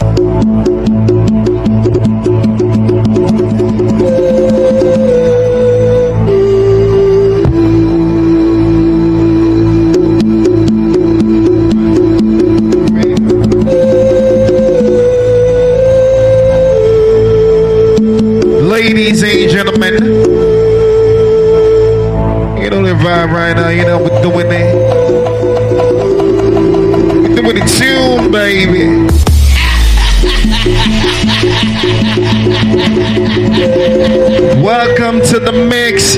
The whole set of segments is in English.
Ladies and gentlemen, you know the vibe right now, you know we're doing it. We're doing the tune, baby. Welcome to the mix.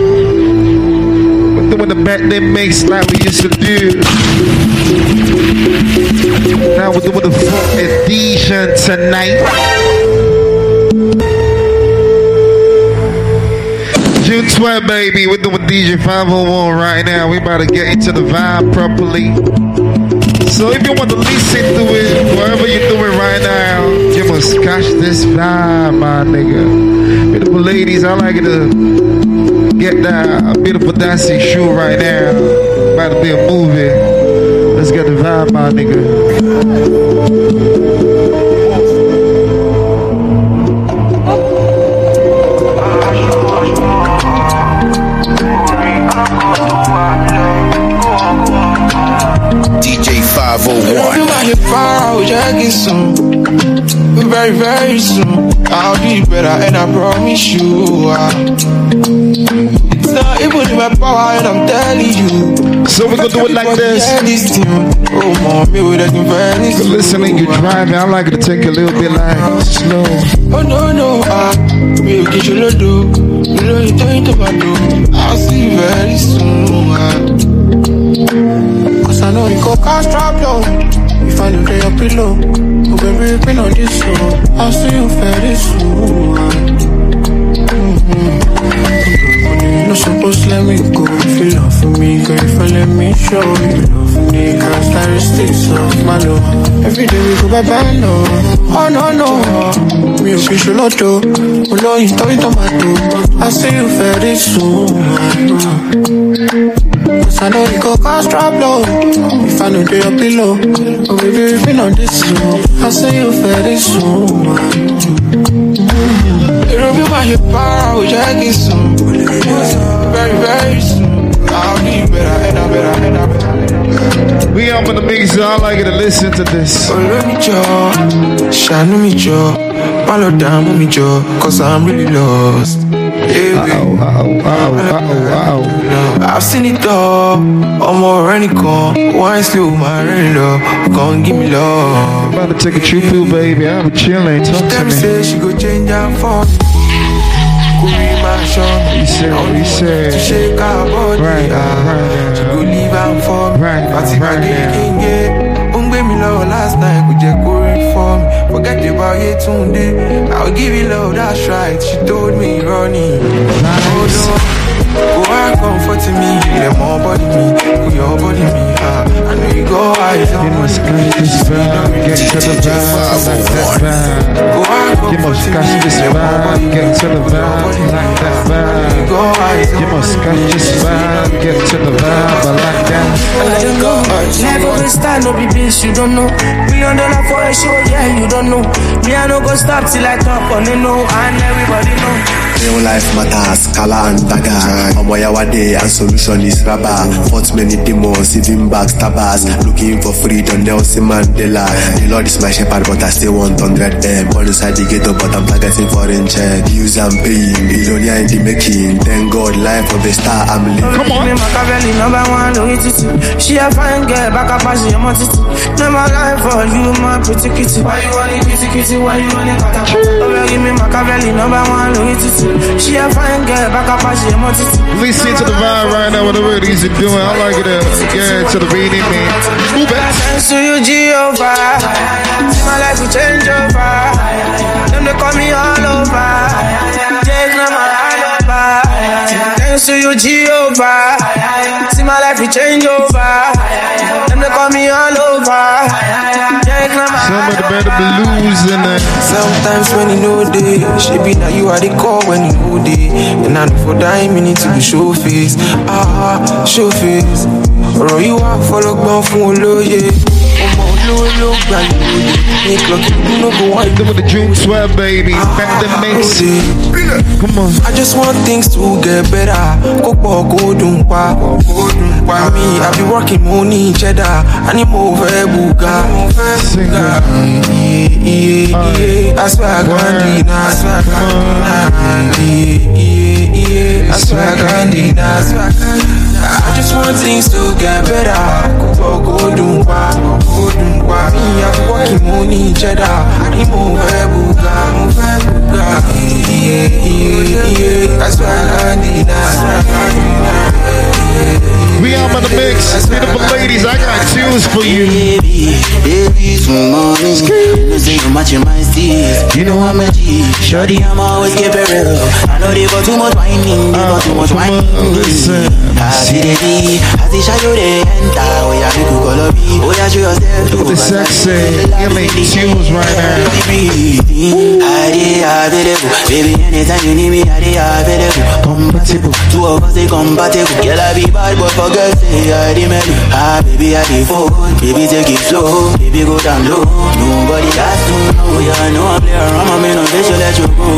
We're doing the birthday mix like we used to do. Now we're doing the full edition tonight. June 12, baby. We're doing DJ 501 right now. We about to get into the vibe properly. So if you want to listen to it, wherever you're doing right now, you must catch this vibe, my nigga. Beautiful ladies, I like it to get that beautiful dancing shoe right now. About to be a movie. Let's get the vibe, my nigga. DJ 501. Very, very soon I'll be better and I promise you it's not even in my power and I'm telling you. So we're gonna do it like this. Oh mommy, we're listening, you driving, I like it to take a little bit like slow. Oh no, we'll get you low do. You know you're doing to my do. I'll see you very soon cause I know you go cast drop low. If I look at your pillow, oh baby, you've been on this show. I'll see you very soon. You're not supposed to let me go. If you love for me, girl, if I let me show you love for me, characteristics of my love. Every day we go bye-bye, no. Oh no, me will be sure to. Oh no, you thought you tomato. I'll see you very soon. Cause I know you go cast drop low. If I know they your pillow, oh baby, we've been on this slow. I'll see you very soon. It'll be my hip power, which I get soon. Very, very soon. I'll be better and I better. We up in the mix, so I like it to listen to this. Oh, let me jaw, shine me jaw, follow down with me jaw, cause I'm really lost. I've seen it all. I'm already gone. Wine slow, my rain love. Gon' give me love. About to take a trip through, baby. I'm chilling. Talk to me. Say she go change her for me. He said. To shake her body. Right. She go leave her for me. Right. Me love last night, could you go for me? Forget about you today. I'll give you love, that's right. She told me running. Nice. Go and comfort me, let more body me, put your body me. I know you go eyes on me. Get to the vibe. You must catch this vibe, get to the vibe, like that vibe. You must catch this vibe, get to the vibe, I like that. Never been stand no be bitch, you don't know. $1,000,000 for a show, yeah, you don't know. Me, I no go stop till I talk on it, no, and everybody know. Real life matters, color and dagger. Omoyawa day and solution is rubber. Fought many demons, even backstabbers. Looking for freedom, Nelson Mandela. The Lord is my shepherd, but I still want 100M. Born inside the ghetto, but I'm targeting foreign check. Use and paying, billionaire in the making. Thank God, life of a star, I'm living. Come on. She a fine girl, back up as your mother. Never lie for you, my pretty kitty. Why you want it, kitty kitty? Why you want it, kata? Oh, give me Machiavelli, number one, Louis. She a fine girl, back up as your mother. Listen to the vibe right now, what the ladies are doing. I like it. Yeah, to the reading, man. Move it. Thanks to you, Jehovah. My life will change over. Them they call me all over. Change my all over. Thanks to you, Jehovah. See my life will change over. Them they call me all over. Somebody better be losing it. Sometimes when you know day, she be now you are the call when you know day. And I know for that me need to be show face. Show face. Or you are follow down for low, yeah. Doing the dream sweat, baby. Back the mix. Come on. I just want things to get better. Me, I be working money cheddar. I need more buga. I swear I can't deny. I just want things to get better. Me, I be working money cheddar. I need more buga. I swear I can't deny. We out on the mix. Beautiful ladies, I got tunes for you. Baby, some money. You say you matching my steez. You know I'm a G. Shorty, I'm always keeping real. I know they got too much whining. They got too much whining. Listen. I see the D. I see Shayo they enter. Oh yeah, you could call up. Oh yeah, show yourself. Look at the sexy. You make tunes right now. I available. Baby, anytime you need me, I available. Compatible. Two of us, they compatible. Girl, I be bad, but for girls, say I the melody. Baby, I the phone. Baby, take it slow. Baby, go down low. Nobody has to know. Yeah, I know I play around. I'm in a bitch, let you go.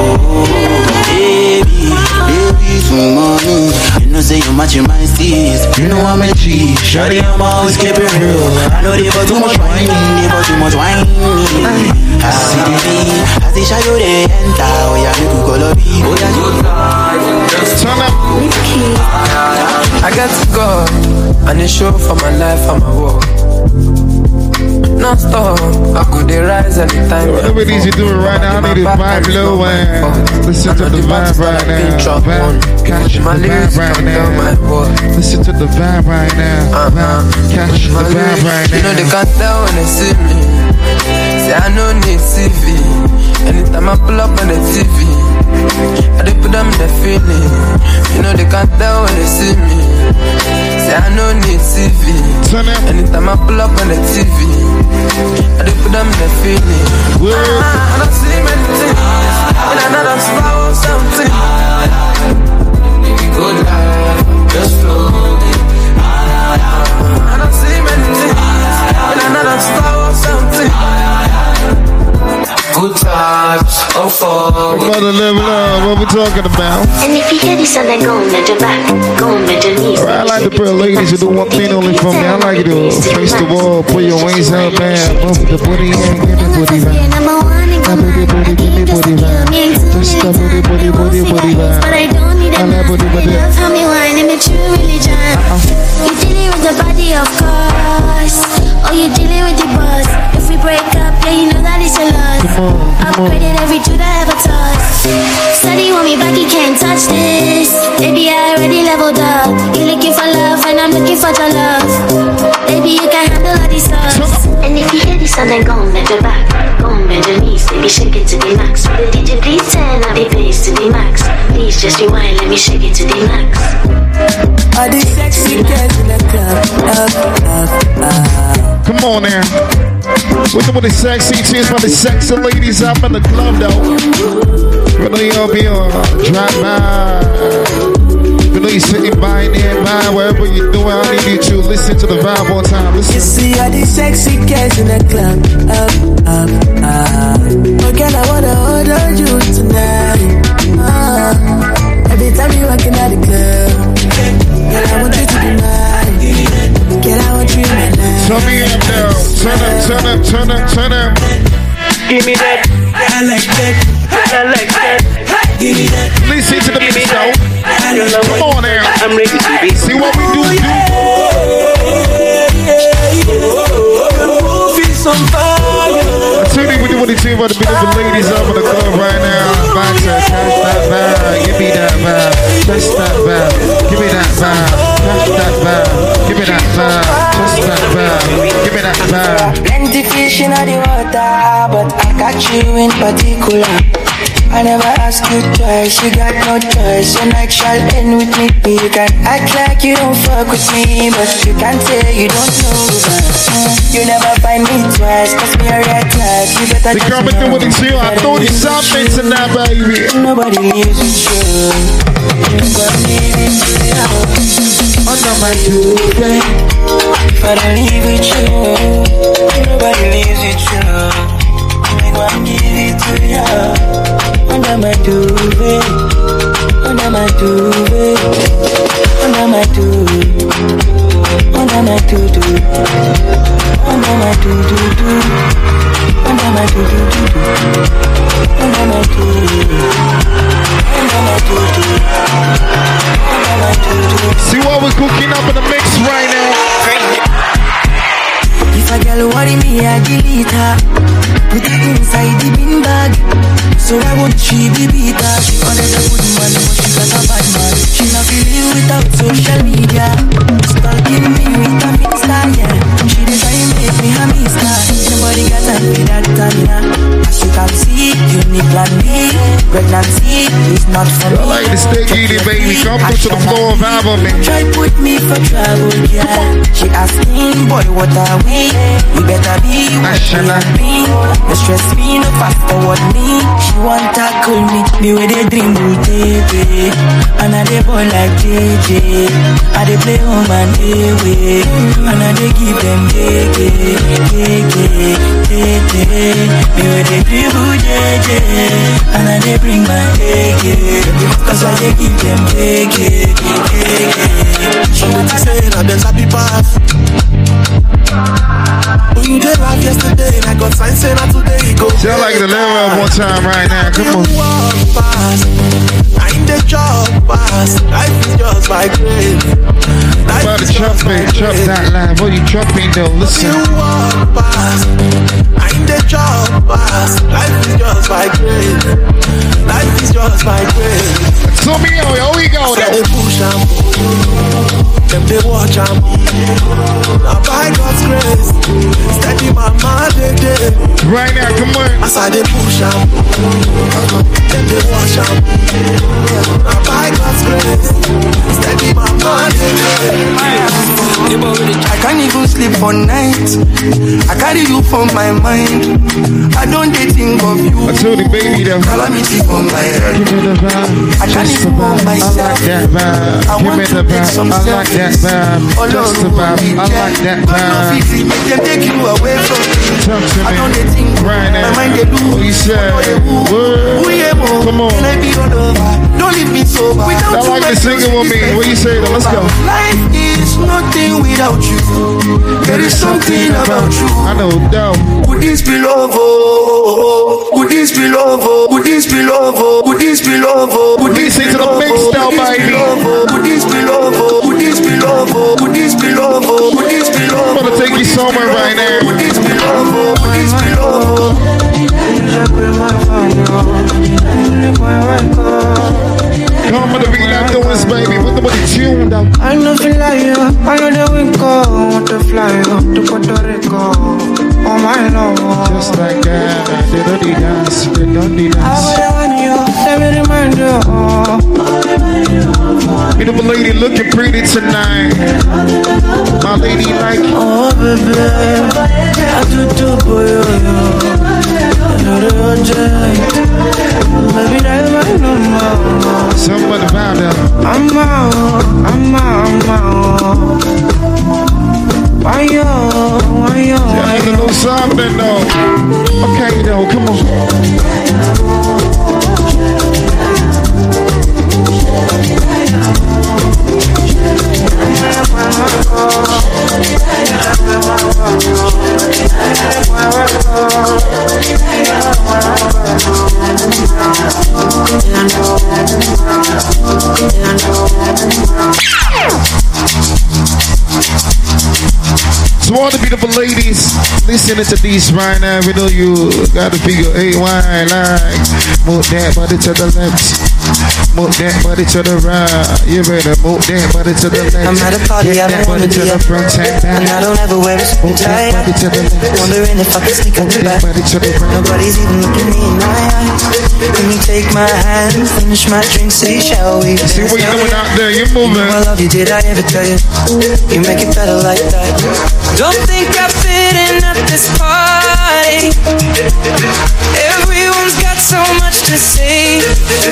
Baby, some money. You know, say you matching my steez. You know I'm a G. Shawty, I'm always keeping real. I know they got too much whining. They got too much whining. I see the D. I see Shayo they enter. Oh yeah, you could call up. Oh yeah, turn up. I got to go on the show for my life and my work. Non stop, I could rise anytime. Whatever it is you're doing right now, I need to vibe low and listen to the vibe right now. Catch the vibe right now. Listen to the vibe right now. Catch the vibe right now. You know they can't tell when they see me. Say I no need CV. Anytime I pull up on the TV, I dey put them in the feeling. You know they can't tell when they see me. Say I no need CV. Anytime I pull up on the TV, I dey put them in the feeling. I don't see many things, and I know I'm swallowing something. Good life, just floating. I don't see many things, and I know I'm swallowing something. Good times, oh fuck. Mother level up, what we talking about? And if you hear this and then go on your back, go on your knees. I like the pretty ladies who do one thing only for me. I like you to face the wall, put your wings up, man. Bump the booty and give me booty vibe. Booty, give me booty vibe. Just the booty vibe. But I don't need a man. Love how me wine and me true religion. You dealing with the body, of course. Or you dealing with the boss. If we break up, yeah, you know that it's a loss. Upgraded every truth I ever touched. Study want me back, you can't touch this. Baby, I already leveled up. You looking for love and I'm looking for your love. Baby, you can handle all these stuff. And if you hear this and then go on bend your back, go on bend your knees, baby, shake it to the max. The DJ please turn up the bass to the max. Please just rewind, let me shake it to the max. All the sexy girls in the club, Come on now. We're doing the sexy tunes for the sexy ladies up in the club though. We know you'll be on drive by. We know you're sitting by nearby, wherever you're doing. I need you to listen to the vibe one time. Listen. You see all the sexy girls in the club, Oh girl, I wanna hold on you tonight. Every time you walking out the club, girl, I want you to be mine. Girl, I want you in my life. Turn me up now. Turn up. Give me that. I like that. I like that. Give me that. Listen to the mix though. Come on now. I'm ready to be. See what we do. Some fire. Tune in with the team about the beautiful ladies up in the club right now. Back to catch that vibe. Give me that vibe. Touch that vibe. Give me that vibe. Touch that vibe. Give me that vibe. Touch that vibe. Give me that vibe. Plenty fish in the water, but I got you in particular. I never ask you twice, you got no choice. Your night shall end with me. You can act like you don't fuck with me, but you can't say you don't know that. You never find me twice, cause me a red flag. You better just know. The with the chill, I throw these something tonight, baby. Nobody leaves with you. Nobody leaves with you. Under my children, if I don't leave with you, under my do-do, under my do-do-do, under my do-do-do-do, under my do-do, under my do-do, under my do-do. See what we're cooking up in the mix right now. If a girl worry me, I delete her. Put her inside the bin bag. So I won't she be beat her. She wanted a good man, but she got a bad man. She not feeling without social media. Stalking me with a Insta, yeah. She the time make me a mister. Nobody got time for that time. As you can see, you need plan B. Pregnancy is not for me. I like to stay giddy, baby. Come put to the floor, vibe on me. Try put me for trouble, yeah. She asking, boy, what are we? We better be what we have been. No stress me, no fast forward me. She want to tackle me with a dream, baby. And I dey ball like JJ. I dey play home and away. And I dey give them me with a dribble, JJ. And I dey bring my cause I dey give them Somebody saying I'm the happy path. When you did life yesterday, I got signs saying that today go. Tell like the level one time right now. Come on. I'm the job pass. Life is just my grave. About to chop that line. What you chopping though? Listen. I'm the job pass. Life is just my grave. Life is just my grave. So me, oh, we go there. They push them, them they watch them. Now by God's grace, steady my mind day. Right now, come on. As I they push them, them they watch them. Now by God's grace, steady my mind day. I can't even sleep for night. I carry you for my mind. I don't think of you. I told the baby that calamity for my head. Give me the vibe. I can't even hold myself. I like that vibe. Give me the vibe. I like that vibe. Just the vibe. I like that vibe. They take you away from me. Talk to I don't me. think Right now. my mind they do. What you said? Come on. Can I be all over? Don't leave me sober. I like the singing with me. What you say though? Let's go. Life is nothing without you. There is something about you. I know, though. Would this be love? Would this be love? Would this be love? Would this be love? Would this Listen to the mix now, baby. Would this be love? Would this be love? Would this be love? Would this be love? I'm gonna take you somewhere right now. Would this be love? Would this be love? Come on, the beat I'm doing this, baby. Put the body tuned up. I know feel like you, I know the wind go. Want to fly up to Puerto Rico. Oh my lord. Just like that, they don't need dance, they don't need I dance. want you, let me remind you. Beautiful lady looking pretty tonight. My lady like. Oh baby, I do for you. Baby, that's my number. Somebody found out. I'm out. Why yo? Yeah, a little something though. Okay though, come on. So all the beautiful ladies listening to these right now, we know you got to figure hey, why like move that body to the left, move that body to the right. You better move that body to the left. I'm at a party, I don't wanna to be the up. front, tap back. And I don't ever wear a suit and Move tie. that body to the left. Wondering if I can sneak on the Move that back. body to the right. Nobody's even looking me in my eyes. Can you take my hand, finish my drink, say shall we? See what you're doing out there, you're You moving. know I love you, did I ever tell you? You make it better like that. Don't think I fit in at this party. Everyone's got so much to say.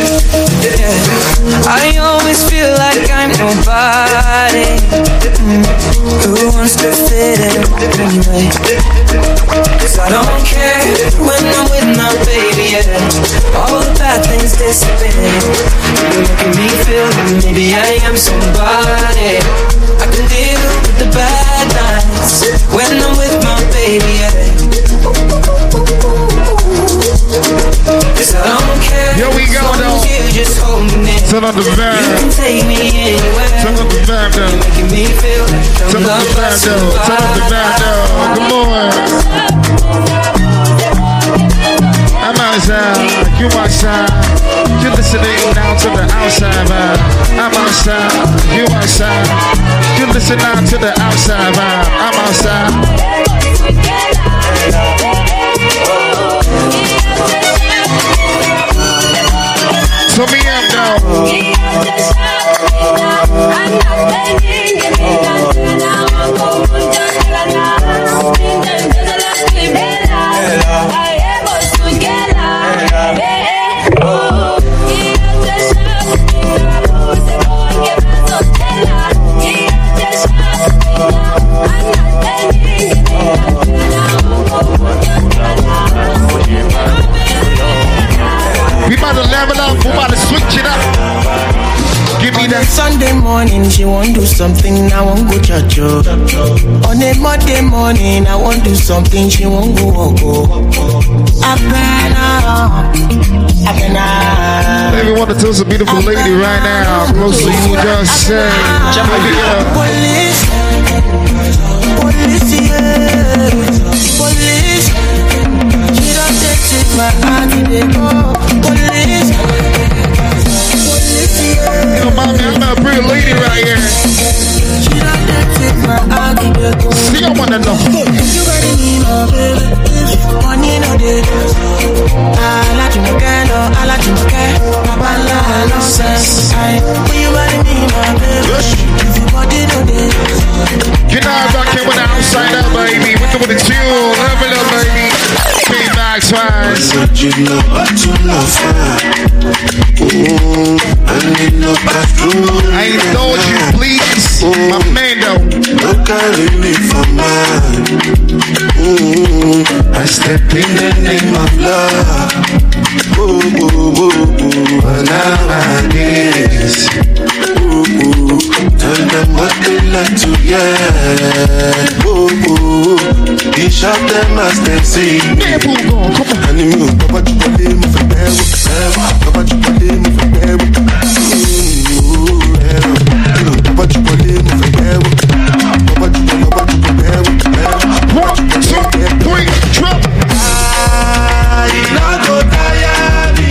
Yeah. I always feel like I'm nobody. Who wants to fit in anyway? Cause I don't care when I'm with my baby, yeah. All the bad things disappear. You're making me feel that maybe I am somebody. I can deal with the bad Turn on the vibe. You can take me anywhere. Turn on the vibe though. Making me feel like Turn on the vibe though. Turn on the vibe though. Come on. I'm outside. You outside. You're listening now to the outside vibe. I'm outside. You outside. You listen now to the outside vibe. I'm outside. So me up now. We about to level up, we about to switch it up. Give me that. Sunday morning, she won't do something, I won't go church. On a Monday morning, I won't do something, she won't go walk. Baby, want to toast a beautiful lady right now. Close to you, just say. Police, police, yeah. Police. She don't take my heart, they go. Police. Police, yeah. You know, mommy, I'm a pretty lady right here. She don't take my heart, they go. See, I wanna know. You ready, me, my baby? Money, no day. I like you, girl. I like you, girl. Papa, no sense. When you ready, me, my baby? Body, no day. You know I'm rocking with the outsider, baby. We come with the tune. Love it up, baby. Big Max Wise. You know what you love for. I need no bathroom. I indulge you, please. My man, though. No carry me for mine. I step in the name of love. Nowadays. Tell them what they like to hear. Each of them as they see. And you move, Papa, you can live for them. Papa, you can live for them. Papa, you can live for them. Papa, you can live for them. 1, 2, 3, drop. You not go tire me.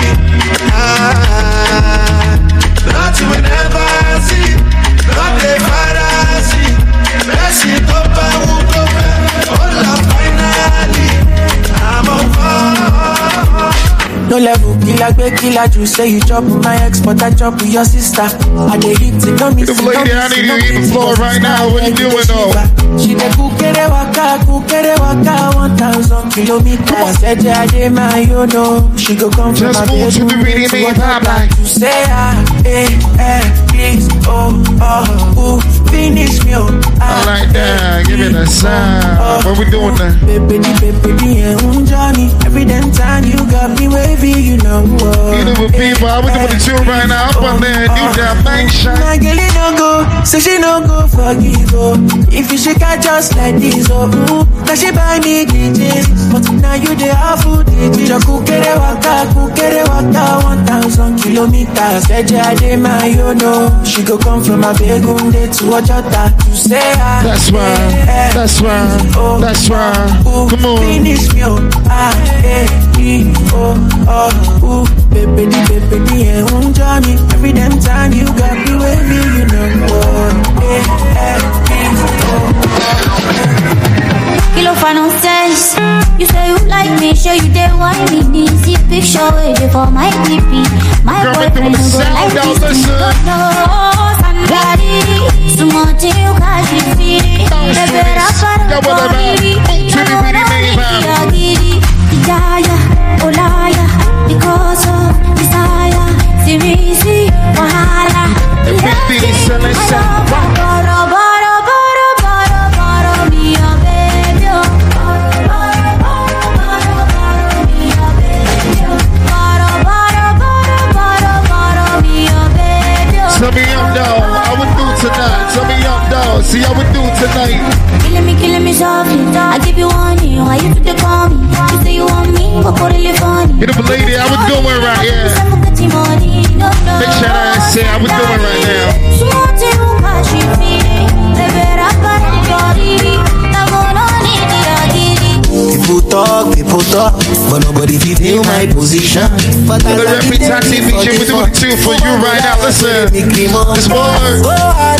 Not you will never see. Not the fantasy. Let's see Papa who go. All up finally. I'm on fire. No level, killer, you say you chop with my ex, but I chop with your sister. I dey hit it, don't miss it. Beautiful lady, I need you to eat the floor right now. What you doing, though? She dey kukere waka, 1,000 kilometers. I said, yeah, I dey my, you know. She go come from Just my move to bedroom the reading me, Papa. to say, please, ooh, finish me, I like that. Give me the sound. What we doing now? Baby, Johnny. Every damn time you got me wavy, you know. Beautiful people, I was doing the tune right now. Up on there, new dimension. My girl, no go, so she no go forgive, oh. If you shake her just like this, oh, now she buy me DJs, but now you the half food DJs. Your kukere waka, 1,000 kilometers. Said I dey my, you know. She go come from a bedroom day to Ojota to say That's right, that's right, that's right. Come on. Finish me, baby, Johnny. Every damn time you got me with me, you know. Kilo for no sense. You say you like me, sure you dey want me. See picture waiting for my PP. My Girl, boyfriend make go them like sound this. down, listen. Somebody, smart you can't see. Baby, rapper, body. Olaya, because of desire. Seriously, wahala. Tell me up, dog. I would do tonight. Tell me up, dog. See how we do tonight. Killing me softly. I give you one year. Why you to call me? You say you want me, but for really funny. Beautiful lady, I would do it right here. Big shout out to Say how we doing right now. People talk, but nobody feel my position. But the representative DJ, we do it too for you right now. Listen, this word. I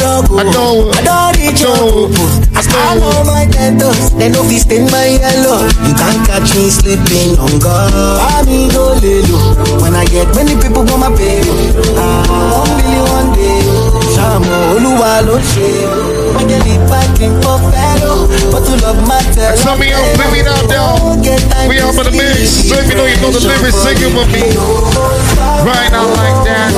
know my dentals, they know fi stain my yellow. You can't catch me sleeping on God. I go lelo. When I get many people on my pay, 1 million one day. Shamo Oluwa lo she. I get it back in for fellow, but to love matters. Some of y'all play me now, though. We up in the mix. So if you know the lyrics, sing it with me. Right now, like that.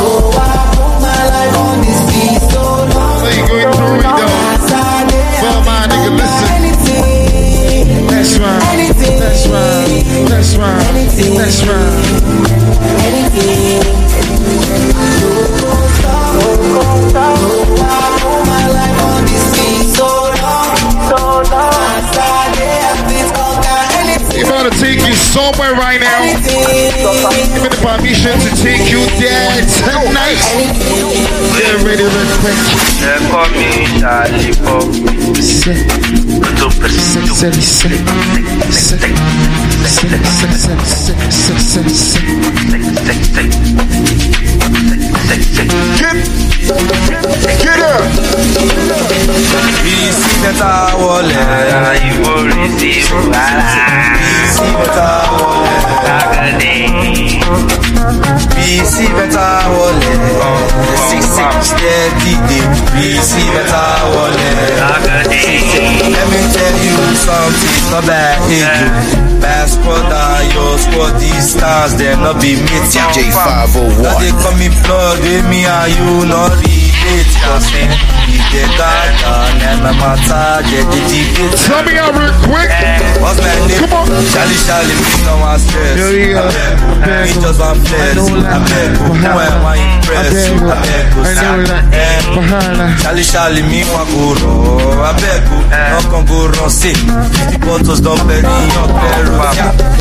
So you going through it, though. Well, my nigga, listen. That's right. That's right. That's right. That's right. If I want to take you somewhere right now, give me the permission to take you there tonight. Get ready, real quick. Get up! Receive better wallet. You will receive receive better wallet. Receive better wallet. 6 steady day. Receive better wallet. Let me tell you something. Not bad, hey, bad squad and your squad. These stars, they're not be mates. J501. Now they call me blood, with me and you not relate. Cause they got done and my matter, they debate. Tell me out real quick. What's my name? Come on. Charlie, me no one stress. Me just one flex. I beg you, who am I impressed? I beg you, Charlie, me one go wrong. I beg you, no can go wrong. See, 50 bottles don't bury your barrel.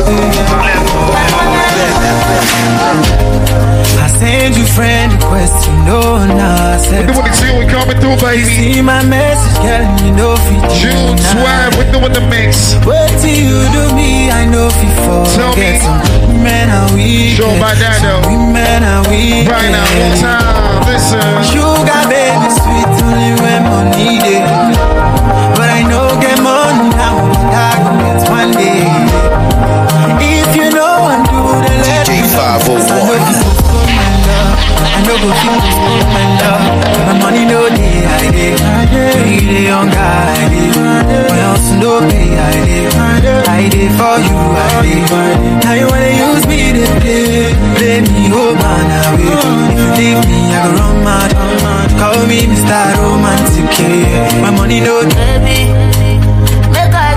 I send you friend request, you know now. I said, we're doing the two, we coming through, baby. See my message, girl, you know if you June 12, we're doing the mix. What do you do me? I know if you tell me. Some men are weak. Show by that though. Women are weak. Right now, one time, listen. Sugar baby, sweet only when money day. But I know get money now, I go get one day. If you know I'm doing the left, J501. I know go keep my love. My money no day, I day young guy, my house no pay, I day for you, I day. Now you wanna use me to play me, oh man, away. If you leave me, I go run mad. Call me Mr. Romantic, my money no baby. Make I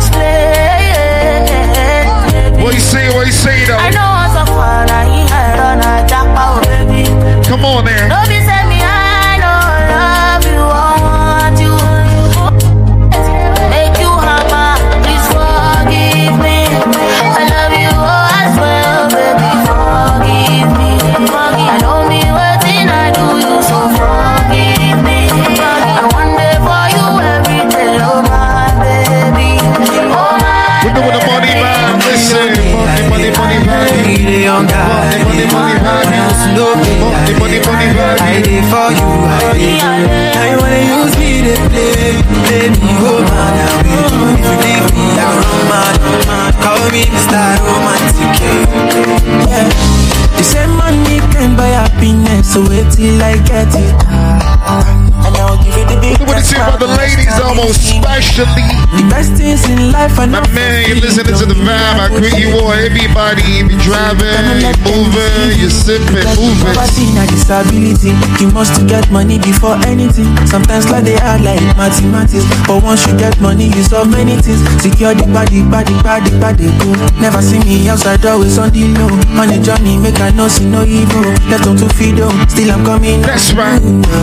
explain. What you say though? I know what's a fun, I run a jackpot, baby. Come on there. Don't be send me, I know love you, I want you. Make you hammer, please forgive me. I love you, oh, as well, baby, forgive me. I know me waiting, I do you, so forgive me. I one day for you, every day, oh my baby. Oh my we're doing the money, man. Listen. Money, I did for you, I did. Now you wanna use me to play me, oh man, if you leave me, I go run mad. Call me Mr. Romantic, yeah. You say money can buy happiness, so wait till I get it. And I'll give you the big what do you about the ladies almost especially? The best things in life are my man, you're listening to the vibe. I greet you all, everybody. You be driving, you moving, you sipping, moving. Disability, you must to get money before anything. Sometimes like they are like mathematics, but once you get money, you solve many things. Secure the body, go. Never see me outside, always on the low. On the journey, make I know see no evil. Let them to feed them, still I'm coming. That's right.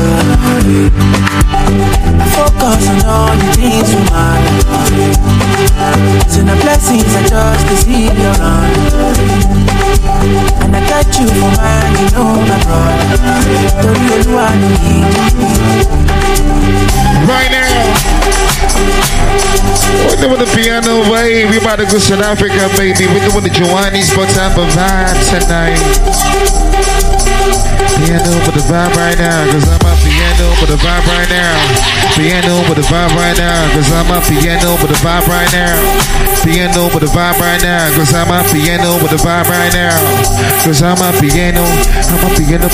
Focus on all the things you matter. So the blessings I just receive your hand. And I got you for mine, you know my brother. Don't you do right now. We're doing the piano wave. We about to go South Africa, baby. We're doing the Joannis, but type of vibe tonight. Piano with the vibe right now, cause I'm a piano with the vibe right now. Piano with the vibe right now, cause I'm a piano with the vibe right now. Piano with the vibe right now, cause I'm a piano with the vibe right now. Cause I'm a piano, I'm a piano.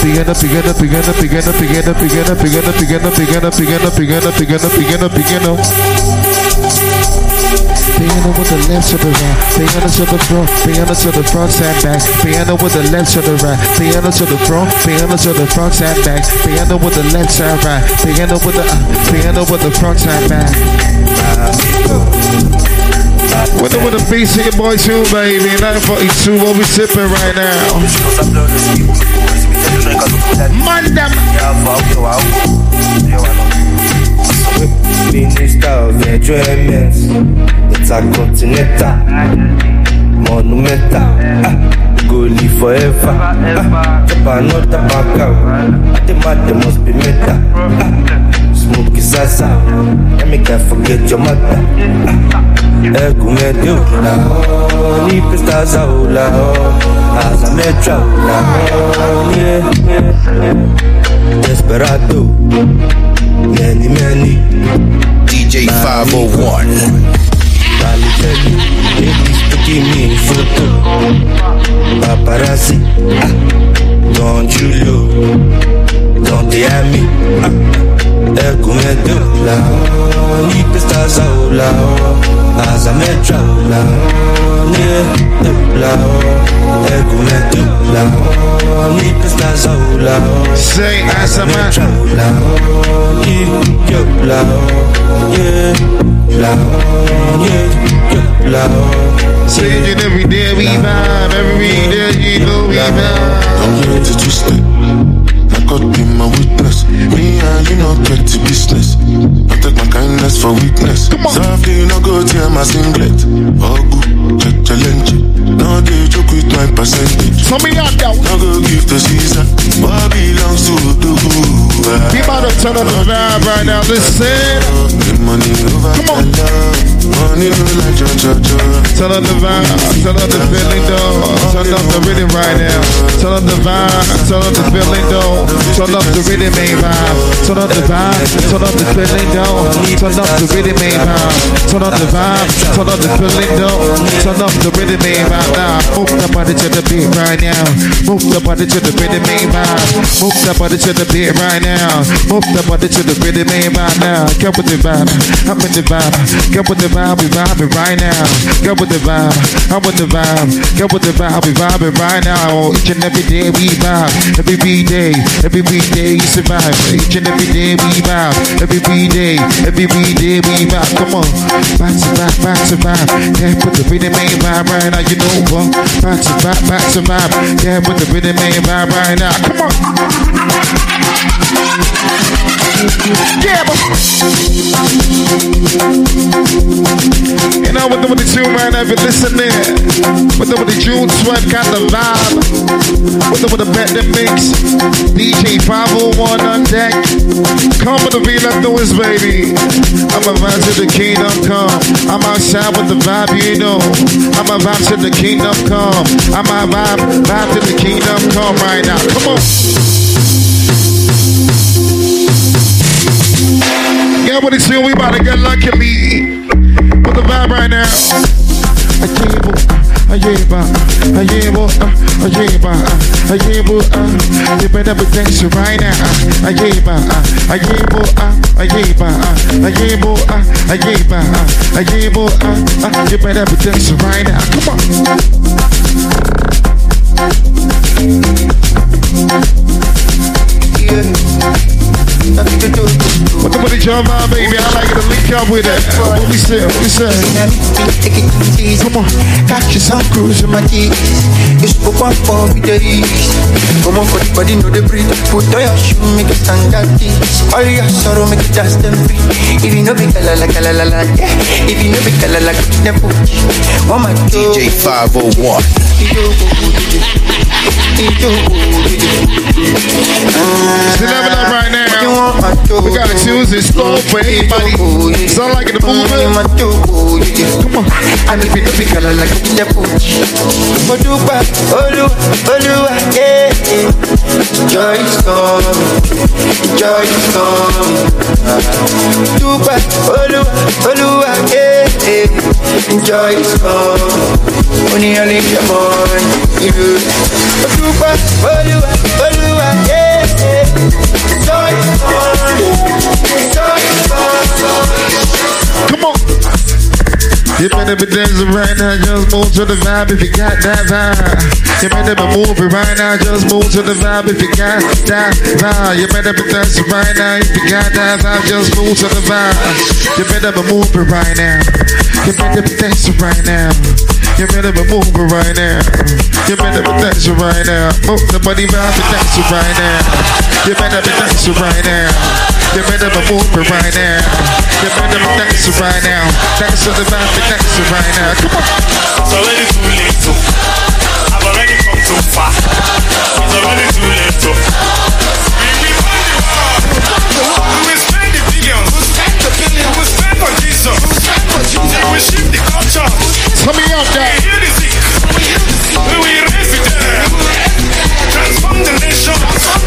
Piano with the left to the right, piano to the front, piano to the front and back. Piano with the left to the right, piano to the front, piano to the front and back. Piano with the left and right, piano with the front and back. With the beats here, boy, too, baby. 942, what we sipping right now? Mandam. Minister of Enjoyment, it's a continental, monumental, go live forever. Japan tobacco, the mother must be meta. Smoke is asa, let me can't forget your mother. Ego medio la, ni pestas aula, as a metro la, desperado. Many DJ 501 ladies taking me photo paparazzi don't you look don't dare me ego medio la ni pestas aula as a metro la ego medio la ni pestas aula say as a metro Singing every day we vibe, every day you know we vibe. I'm here to twist it. My God be my witness. Me and you know get to business. I take my kindness for weakness. Softly no go tear my singlet. Oh good, challenge. No they joke with my percentage. So me out now. No go give to Caesar. What belongs to the good. Be about to turn on the vibe right now. Listen. Money over come on. Money no like jo. Turn on the vibe, turn on the feeling though. Turn up the rhythm right now. Turn on the vibe, turn on the feeling though. Turn up the rhythm main vibe. Turn on the vibe, turn on the feeling though. Turn up the rhythm main vibe. Turn on the vibe, turn on the feeling though. Turn up the rhythm main vibe now. Move the body to the beat right now. Move the body to the rhythm main vibe. Move the body to the beat right now. Move the body to the rhythm main vibe now. Get with the vibe, I'm in the vibe. Get with the vibe, we vibing right now. Get with the vibe, I'm with the vibe. Get with the vibe, we vibing right now. Each and every day we vibe. Every day you survive. Each and every day we vibe. Every day we vibe. Come on, back to vibe. Yeah, put the rhythm main vibe right now. You know what? Back to vibe. Yeah, put the rhythm main vibe right now. Come on. Yeah, you know, with the tune right now, if you're listening, with the June Sweat got the vibe, with the bet that mix, DJ 501 on deck, come with the beat like noise, baby. I'm a vibe to the kingdom come, I'm outside with the vibe, you know, I'm a vibe to the kingdom come, I'm a vibe to the kingdom come right now, come on. Yeah, but it's here, we about to get luckily with the vibe right now. You better be dancing right now. You better be dancing right now. Come on. What the jump on, baby? I like it to link up with it. What we say? Come on. Catch you some cruise with my keys. You spoke one for me days. Come on for the body, know the breathe. Put on your shoe, make it stand that this. All your sorrow, make it dance them free. If you know be kalala, yeah. If you know be kalala, get them put. Oh my God. DJ 501. level up right now. We got a Tuesday score for anybody. Sound like the movement. Come on. I'm a bit of a girl like a pooch. Odupa, Olua, yeah. Joy is coming, joy is coming. Odupa, Olua, yeah. Joy is coming. Only I live your money. Odupa, Olua, yeah. Joy is coming, joy is coming. Come on. You better be dancing right now, just move to the vibe if you got that vibe. You better be moving right now, just move to the vibe if you got that vibe. You better be dancing right now if you got that vibe, just move to the vibe. You better be moving right now. You better be dancing right now. You better be moving right now. You better be dancing right now. Move the body vibe, be dancing right now. You better be dancing right now. You better be moving right now. You better be dancing right now. Dance to the vibe, be dancing right now. Come on. It's already too late to. I've already come too far. It's already too late to. We will spend the billions. We will spend for Jesus. We will shift the culture. Tell me up there. We will heal the sick. We will raise the dead. Transform the nation.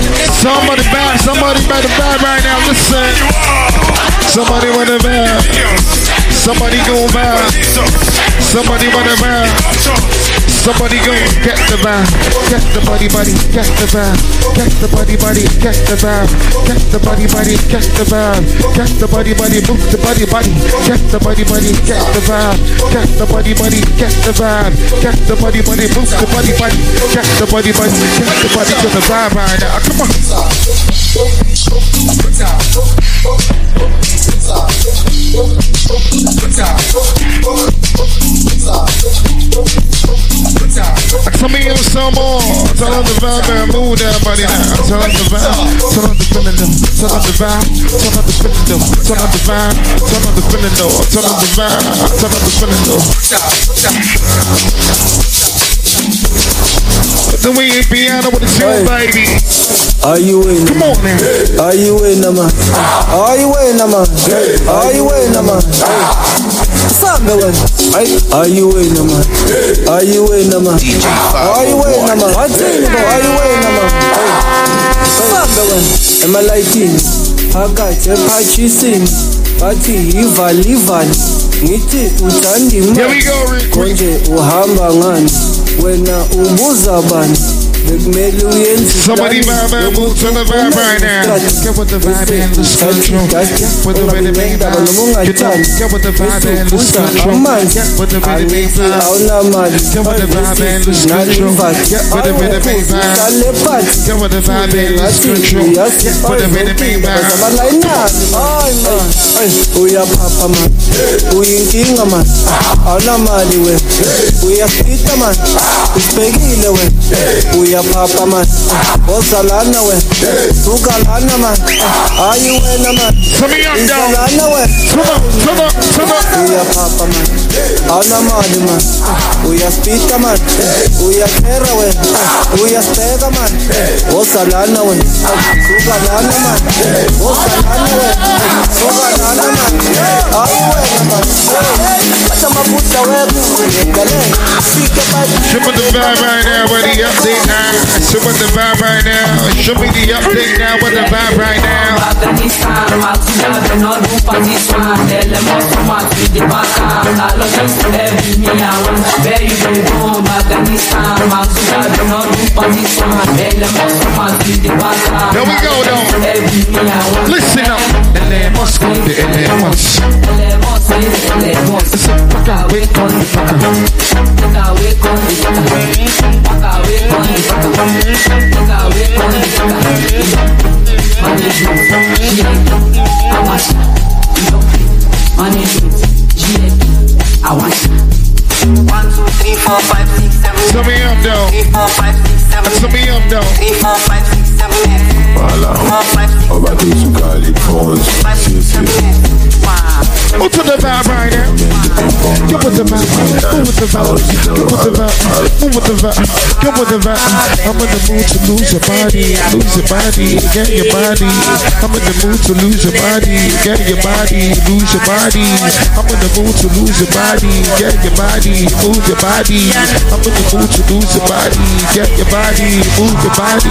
Somebody better vibe right now. Listen. Somebody wanna vibe. Somebody gon' vibe. Somebody wanna vibe. Somebody gon' get the vibe. Get the body, get the vibe. Get the body, get the vibe. Get the body, get the vibe. Get the body, move the body. Get the body, get the vibe. Get the body, get the vibe. Get the body, move the body. Get the body, get the body to the vibe right now. Come on. Tell me some more. Tell them the vibe and move that body now. Tell them the vibe. Tell them the feeling though. Tell them the vibe. Tell them the feeling though. Tell them the vibe. Tell them the feeling though. Tell them the vibe. Tell them the feeling though. Then we ain't piano with the chill, baby. Are you in? Come on now. Are you in, man? Are you in, man? Are you in, man? Are you in, man? Are you in, man? Are you in, man? What thing about? Are you in, man? Am I lighting? I got a patchy sing. Party, Ivan. Ngithi uthandi manje konje uhamba ngani wena ubuza bani bekumele uyenze somebody vibe move to the vibe right now get with the vibe and lose control get with the rhythm and get with the vibe and lose control get with the rhythm and get with the vibe and lose control get with the rhythm and get with the vibe and lose control get with the rhythm and uya papa man uyinkinga man awunamali we uyafita man usibhekile we uya papa man ozalana we ugalana man ayi wena man izalana we uya papa man awunamali man uyafita man uyakera we uyasibheka man ozalana we ugalana man ozalana we ugalana man ayi wena man atamabuta weku show me the vibe right now with the update now. Show me the vibe right now. Show me the update now with the vibe right now. Here we go though. Listen up. Elemos con the elemos. I want 1, 2, 3, 4, 5, 6, 7. Sum me up though. 3, 4, 5, 6, 7. Sum me up though. 3, 4, 5, 6, 7, 8. Voilà, on va tous se caler pause. Move to the vibe right now. Get with the vibe. Move with with the vibe. Get with the vibe. Move with the vibe. Get with the vibe. I'm in the mood to lose your body. Lose your body. Get your body. I'm in the mood to lose your body. Get your body. Lose your body. I'm in the mood to lose your body. Get your body. Move your body. I'm in the mood to lose your body. Get your body. Move your body.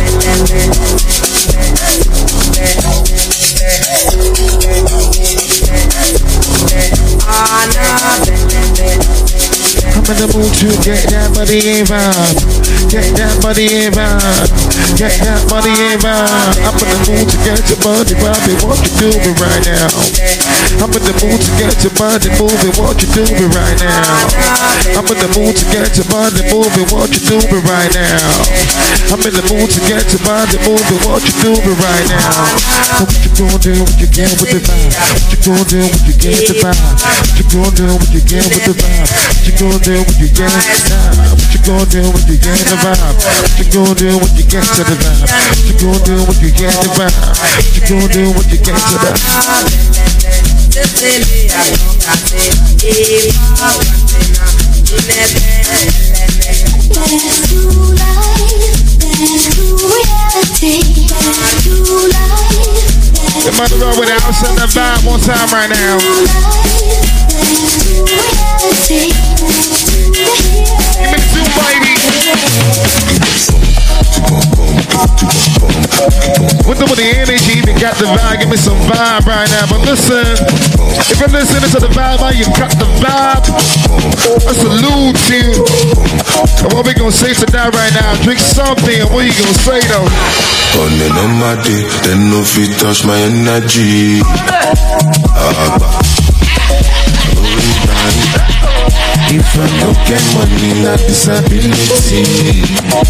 I'm in the mood to get that money in vibe. Get that money in vibe. Get that money in vibe. I'm in the mood to get your body moving. What you doing right now? I'm in the mood to get your body moving. What you doing right now? I'm in the mood to get your body moving. What you doing right now? I'm in the mood to get your body moving. What you doing right now? What you gonna do when you get with the vibe? What you gonna do when you get the vibe? What you gonna do when you get with the vibe? What you gonna do when you get the vibe? What you gonna do when you get the vibe? What you gonna do when you get to the vibe? What you gonna do when you get the vibe? What you gonna do when you get to the vibe? You might go with the house and the vibe one time right now. Give me two, baby. With the energy, even got the vibe. Give me some vibe right now. But listen, if you're listening to the vibe, you got the vibe. I salute you. And what we gonna say to that right now? Drink something. What you gonna say though? On my day, then no fit touch my energy. If I don't get money, not disability.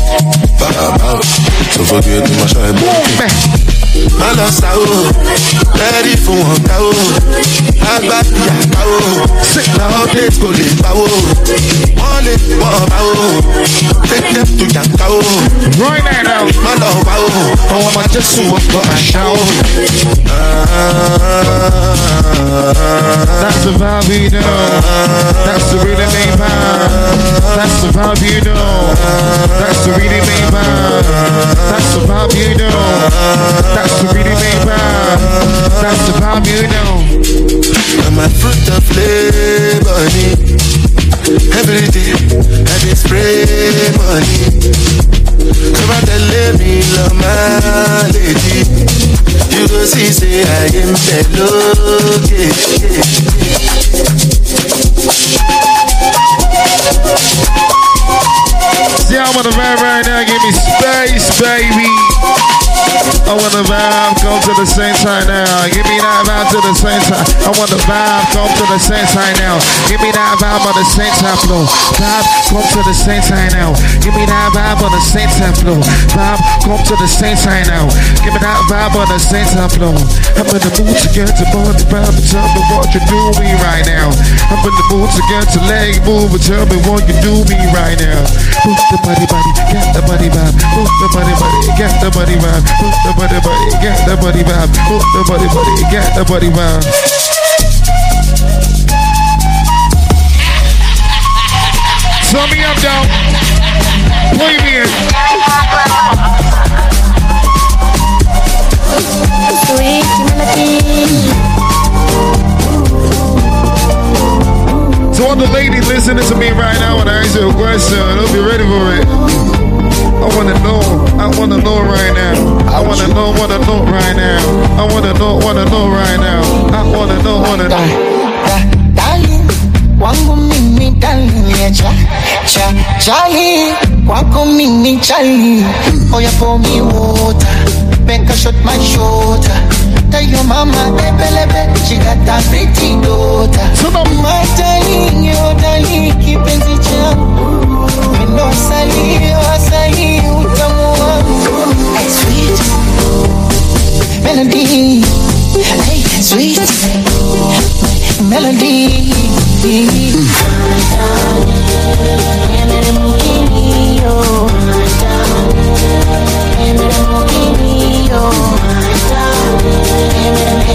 So forget my shy I lost out, ready for one cow. I got the cow. Sick now, let's go live power. One power. Take them to your cow. Right now, my love power. Oh, my just so up for a shower. That's the vibe you know. That's the really main vibe. That's the vibe you know. That's the really main vibe. That's the vibe you know. That's the really main vibe. That's the vibe you know. I'm a fruit of labor. Every day I just spray money. Come out and let me love my lady. You go see, say I am fellow. See, I want to vibe right now. Give me space, baby. I want the vibe, come to the same time now. Give me that vibe to the same time. I want the vibe, come to the same time now. Give me that vibe on the same time flow. Vibe, come to the same time now. Give me that vibe on the same time flow. Vibe, come to the same time now. Give me that vibe on the same time flow. I'm in the mood to get to body vibe and tell me what you do me right now. I'm in the mood to get to leg move and tell me what you do me right now. Move the body, get the body vibe. Move the body, get the body vibe. Move the body, get the body vibe. Move the body, get the body vibe. Turn me up, down. Play me in. Sweet melody. So all the ladies listening to me right now, when I ask you a question, don't be ready for it. I wanna know right now. I wanna know right now. I wanna know right now. I wanna know. Darling, wangu mimi darling, Charlie, wangu mimi Charlie. Oh yeah, pour me water, make a shot my shoulder. Tell your mama, baby, she got a pretty daughter. My darling, your darling, kipenzi changu. Mendo sali, utamu wangu. Sweet melody, hey, sweet melody.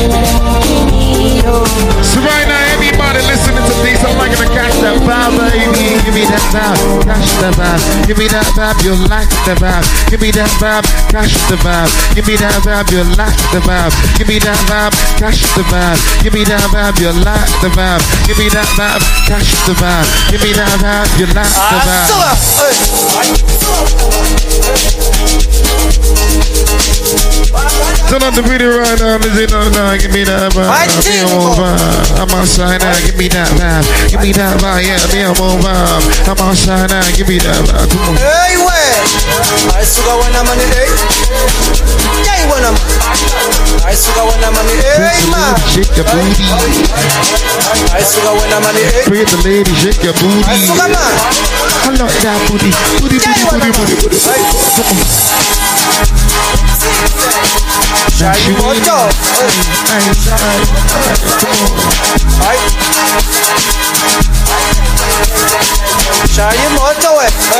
So right now, everybody listening to this, I'm not gonna catch that vibe, baby. me that vibe, catch the vibe. Give me that vibe, you like the vibe. Give me that vibe, catch the vibe. Give me that vibe, you like the vibe. Give me that vibe, catch the vibe. Give me that vibe, you like the vibe. Give me that vibe, catch the vibe. Give me that vibe, you like the vibe. Turn on the video right now, listen up now, give me that vibe. I'm outside now, give me that vibe. Give me that vibe, yeah, me I'm on vibe. I'm outside now, give me that vibe. Come on. Hey, where? I sugar when I'm on the day. Yeah, when I'm. I sugar when I'm on the hey, man. Shake your booty. I sugar when I'm on the hey. Pretty lady, shake your booty. I sugar, man. I love that booty. Booty, booty, booty, booty, booty. Come on. Shiny motor. Shiny motor.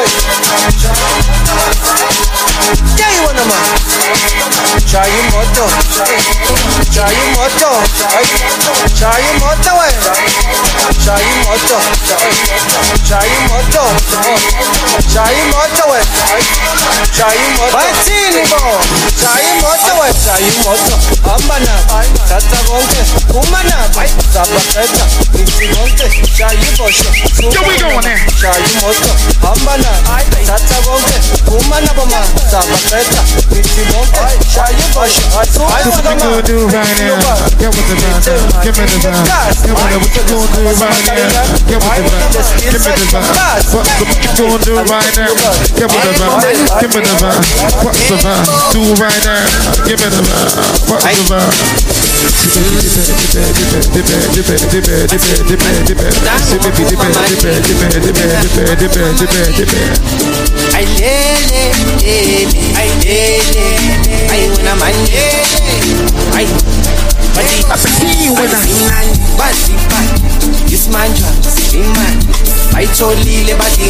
Yeah, you wanna man. Shiny motor. Shiny motor. Shiny motor. Shiny motor. Shiny motor. Shiny motor. Shiny motor. Shiny motor. Shiny motor. Ambana. Tata gonke. Kumana. Sabaketa. Niti gonke. Shiny bosho. Here we go there. Shiny motor. Ambana. Tata gonke. Kumana bama. Sabaketa. Niti gonke. Shiny bosho. What you gonna do right now? Get with the vibe. Give me the vibe. Give me the what you gonna do right now? Get with the vibe. Give me the vibe. What you gonna do right now? Get with the vibe. Give me the vibe. What's the vibe? Do right now. Give me the vibe. What's the vibe? I when I'm this man just man. I told Lily about the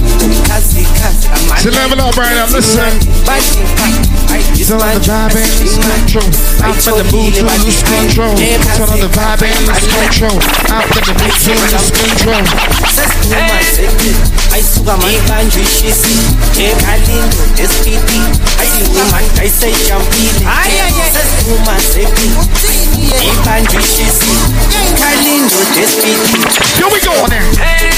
so level up right now, listen. Turn on the vibe and lose control. I'm in the mood to lose control. Turn on the vibe and lose control. I'm in the mood to lose control. I sugar my bandry, she see. Kalindo, SPP. I see woman, I say jumping. Says woman, say me. Bandry, she see. Kalindo, SPP. Here we go on there.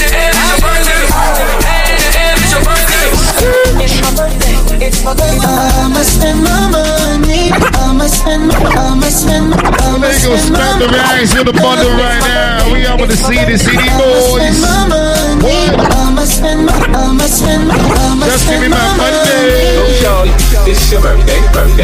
It's my birthday. I'ma spend my money. I'ma spend my money. Spend the rise in the bundle right now. We are with the CD boys. I'ma spend my just give me my money. Go shorty, it's your birthday.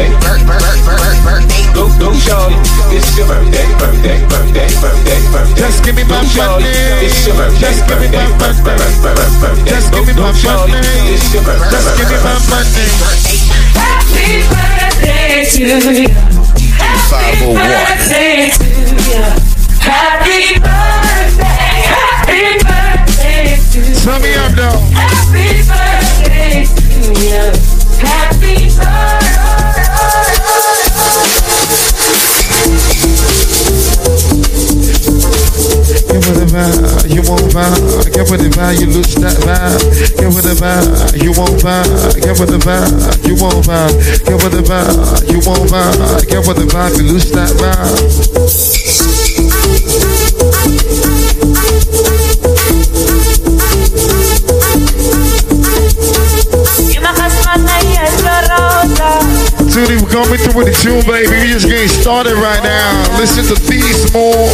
Go shorty, it's your birthday. Just give me my money. It's your birthday. Just give me my money. Just give me my money. Just give me my money. Happy birthday to you. Happy birthday to you. Happy birthday. Happy birthday to you. Sum me up though. Happy birthday to you. Happy birthday. Get with the vibe, you won't vibe. Get with the vibe, you lose that vibe. Get with the vibe, you won't vibe. Get with the vibe, you won't vibe. Get with the vibe, you won't vibe. Get with the vibe, you lose that vibe. Tootie, we're coming through with the tune, baby. We just getting started right now. Listen to these more.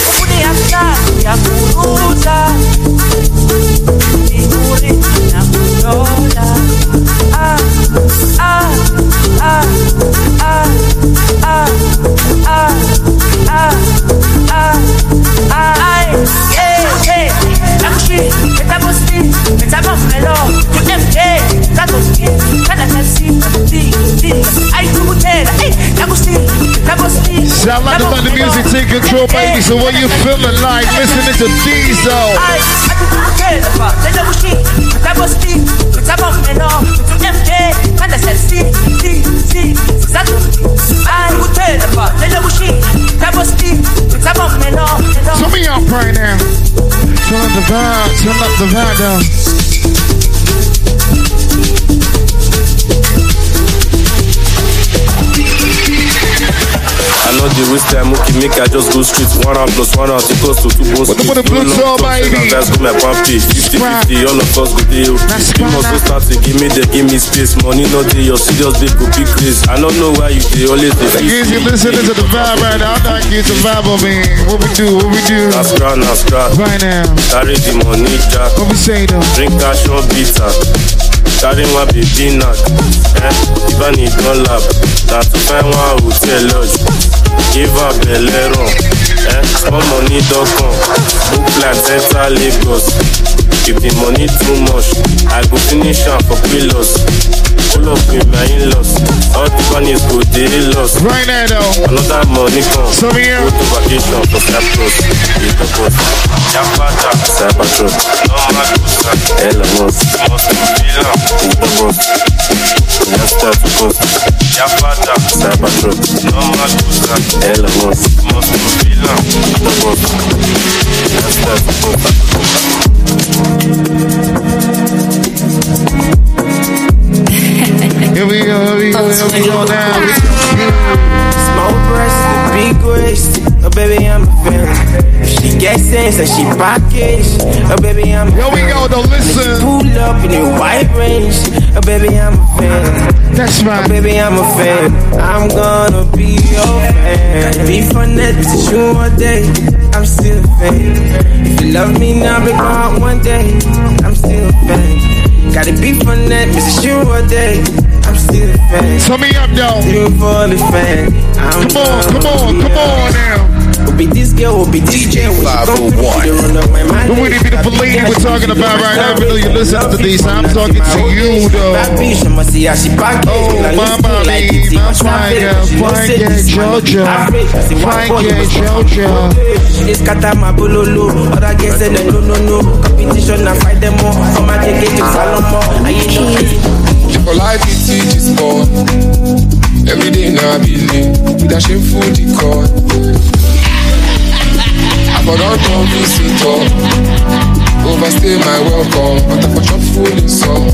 Shout out to the music, take control, baby. So what you feeling like? Listening to Diesel. Turn me up right now. Turn the vibe. Turn up the vibe down. I know the waste time, okay, make I just go straight. 1 out plus 1 out, it goes to 2 bones. What the blue soul, baby? Guys go my one pay. 50-50, all of us go day. You must go start to give me space. Money no day, your serious babe go be crazy. I don't know why you dey always dey feel. You listening to the vibe right now. I'm not getting the vibe over here. What we do? Now scrap. Right now. Carry the money, Jack. What we say though? Drink cash or bitter. Carry one baby knock. Even it don't lap. That to find one hotel lodge. Give her belero. Small money don't come. Book like Central Lagos. If the money too much, I go finish am for pillows. Full up with my in-laws. All the money go dey lost. Right now though. Another money come. So here. Go to vacation for Cyprus. Yapata. Cyprus. Normal Costa. Elon Musk. Must be villain. Boss. Let's start to post. Yapata. Cyprus. Normal Costa. Elon Musk. Must be villain. Boss. Let's start to post. Here we go now. Small breasts, the big waist. Oh baby, I'm a fan. If she gets sense and she package. Oh baby, I'm a fan. Here we go, though, listen. Pull up in a wide range. Oh baby, I'm a fan. That's right. Oh baby, I'm a fan. I'm gonna be your fan. Be fun that to you one day. I'm still a fan. If you love me now, be gone one day. I'm still a fan. Gotta be fun that Mr. You one day. I'm still a fan. Turn me up, yo. Still for the fan. Come on now. Will be this girl, will be DJ 501. Who really beautiful lady we're talking about right now? Even though you listen to these, I'm talking to you though. Oh, my baby, my fine girl, Georgia. Fine girl, Georgia. This kata my bololo. Other girls say no. Competition, I fight them all. Come and take it to Salomon. For life it teaches sport. Every day now I believe with a shameful decor. I forgot to visitor. Overstay my welcome, but I for chop full in salt.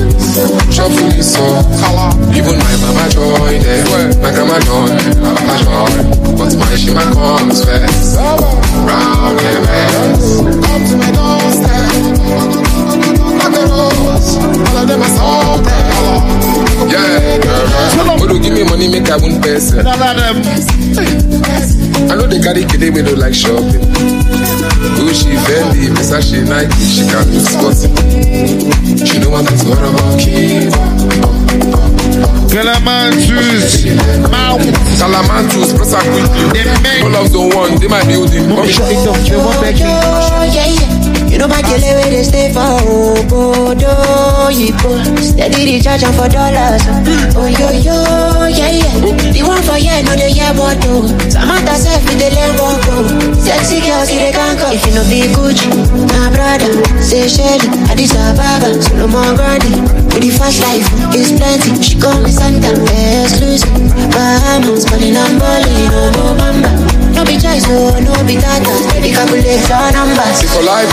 Even my mama joy there, my grandma joy, my joy. But my shima comes first. Round the best, come to my doorstep. All of them are salted. Yeah, oh, give me money, make I win person. I know they carry kid, me don't like shopping. Gucci, Fendi, Versace, Nike, she can't do sports. She know what I'm talking about. Calamantus, Calamantus, press up quickly. No love don't want, they might be holding. You know my killer where they stay for Obodo, steady the charge for dollars. Oh yo, yeah. The one for yeah, no they hear what do. Samantha self with the level go. Sexy girls see they can't go. If you know be Gucci, my brother, say Shelly, Addis Ababa, Solomon Grandi. With the fast life, is plenty. She call me Santa, exclusive. Bahamas, money and balling, no mamba. No be choice, no be tata. Baby calculate your numbers. See for life,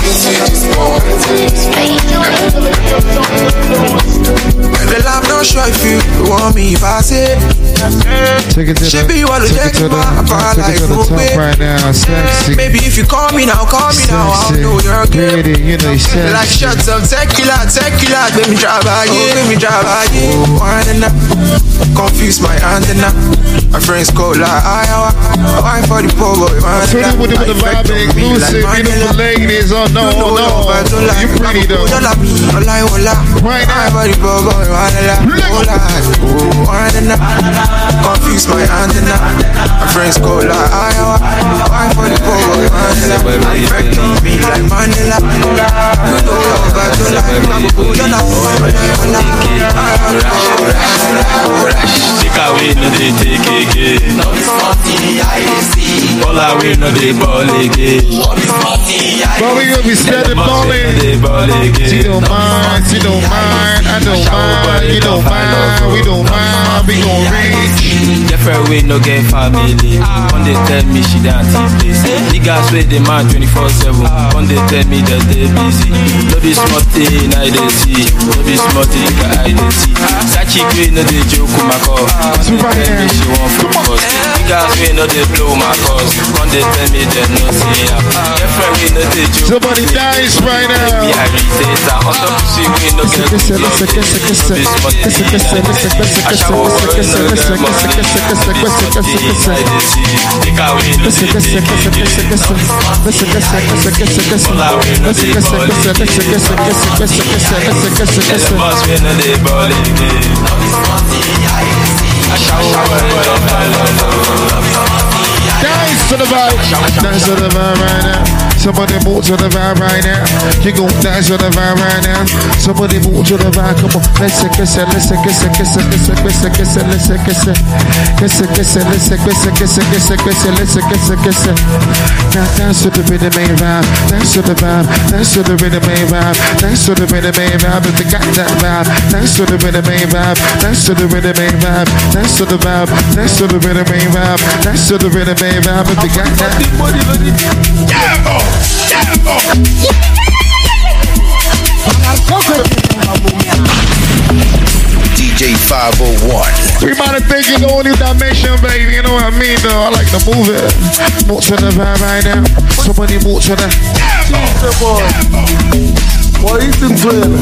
Girl, I'm not sure if you want me if I say. Take it to the top right now, sexy. Maybe if you call me now, I'll know you're good. You know, sexy. Like shots of tequila, let me drive by you, Winding up, confuse my antenna. My friends call like Iowa, wine for the poor boy. I'm turning with the vibe, exclusive, beautiful ladies. Oh no, you pretty though. Right now, confuse my antenna. My friends call like Iowa, wine for the poor boy. Me like Mandela. Take away, no they take again. All away, no they ball again. But we gonna be steady balling. She don't mind, I don't mind. You don't mind, we don't mind. We gon' reach. Different way, no get family. One day tell me she dance this. Niggas way the man 24/7. One day tell me that they busy. No be smarty, I dey see. No be smarty, I dey see. Sachi way no dey joke my call. One day tell me she want focus. Niggas way no dey blow my cause. One day tell me they no see ya. Different way no dey joke. Somebody dies right now. Me I retain that. On the pussy way no get good. No be smarty. I shall walk on the Dance to the vibe. Dance to the vibe right now. Somebody move to the vibe right now. You gon' dance to the vibe right now. Somebody move to the vibe. Come on, let's kiss it, let's kiss it, kiss it, kiss it, kiss it, kiss it, let's kiss it, kiss it, kiss it, let's kiss it, kiss it, kiss it, kiss it, let's kiss it, kiss it. Now dance to the rhythm main vibe. Dance to the vibe. Dance to the rhythm main vibe. Dance to the rhythm main vibe. If you got that vibe, dance to the rhythm main vibe. Dance to the rhythm main vibe. Dance to the vibe. Dance to the rhythm main vibe. Dance to the rhythm main vibe. If you got that. DJ 501. We might have taken the whole new dimension, baby. You know what I mean, though? I like to move it. Move to the vibe right now. Somebody move to the. Boy, it's in trail.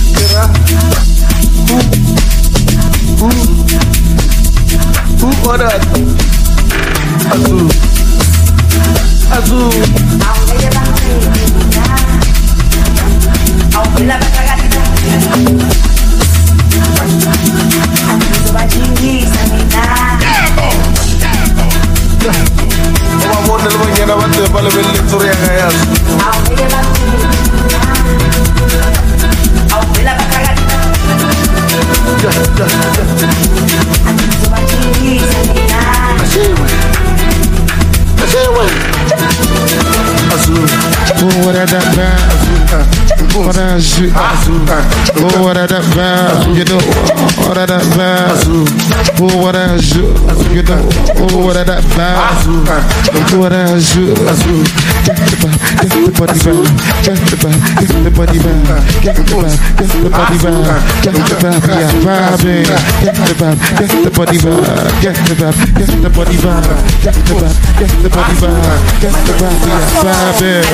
Who for that? Azul. Azul. What are that vibe? What are that? What are that vibe? You know, what are that vibe? What are you know, what are that vibe? What are you? Get the body vibe, get the body vibe, get the body vibe, get the body vibe, get the body vibe, get the vibe, we are vibing. Get the vibe, get the body vibe, get the vibe, get the body vibe, get the vibe, get the body vibe, get the vibe, we are vibing.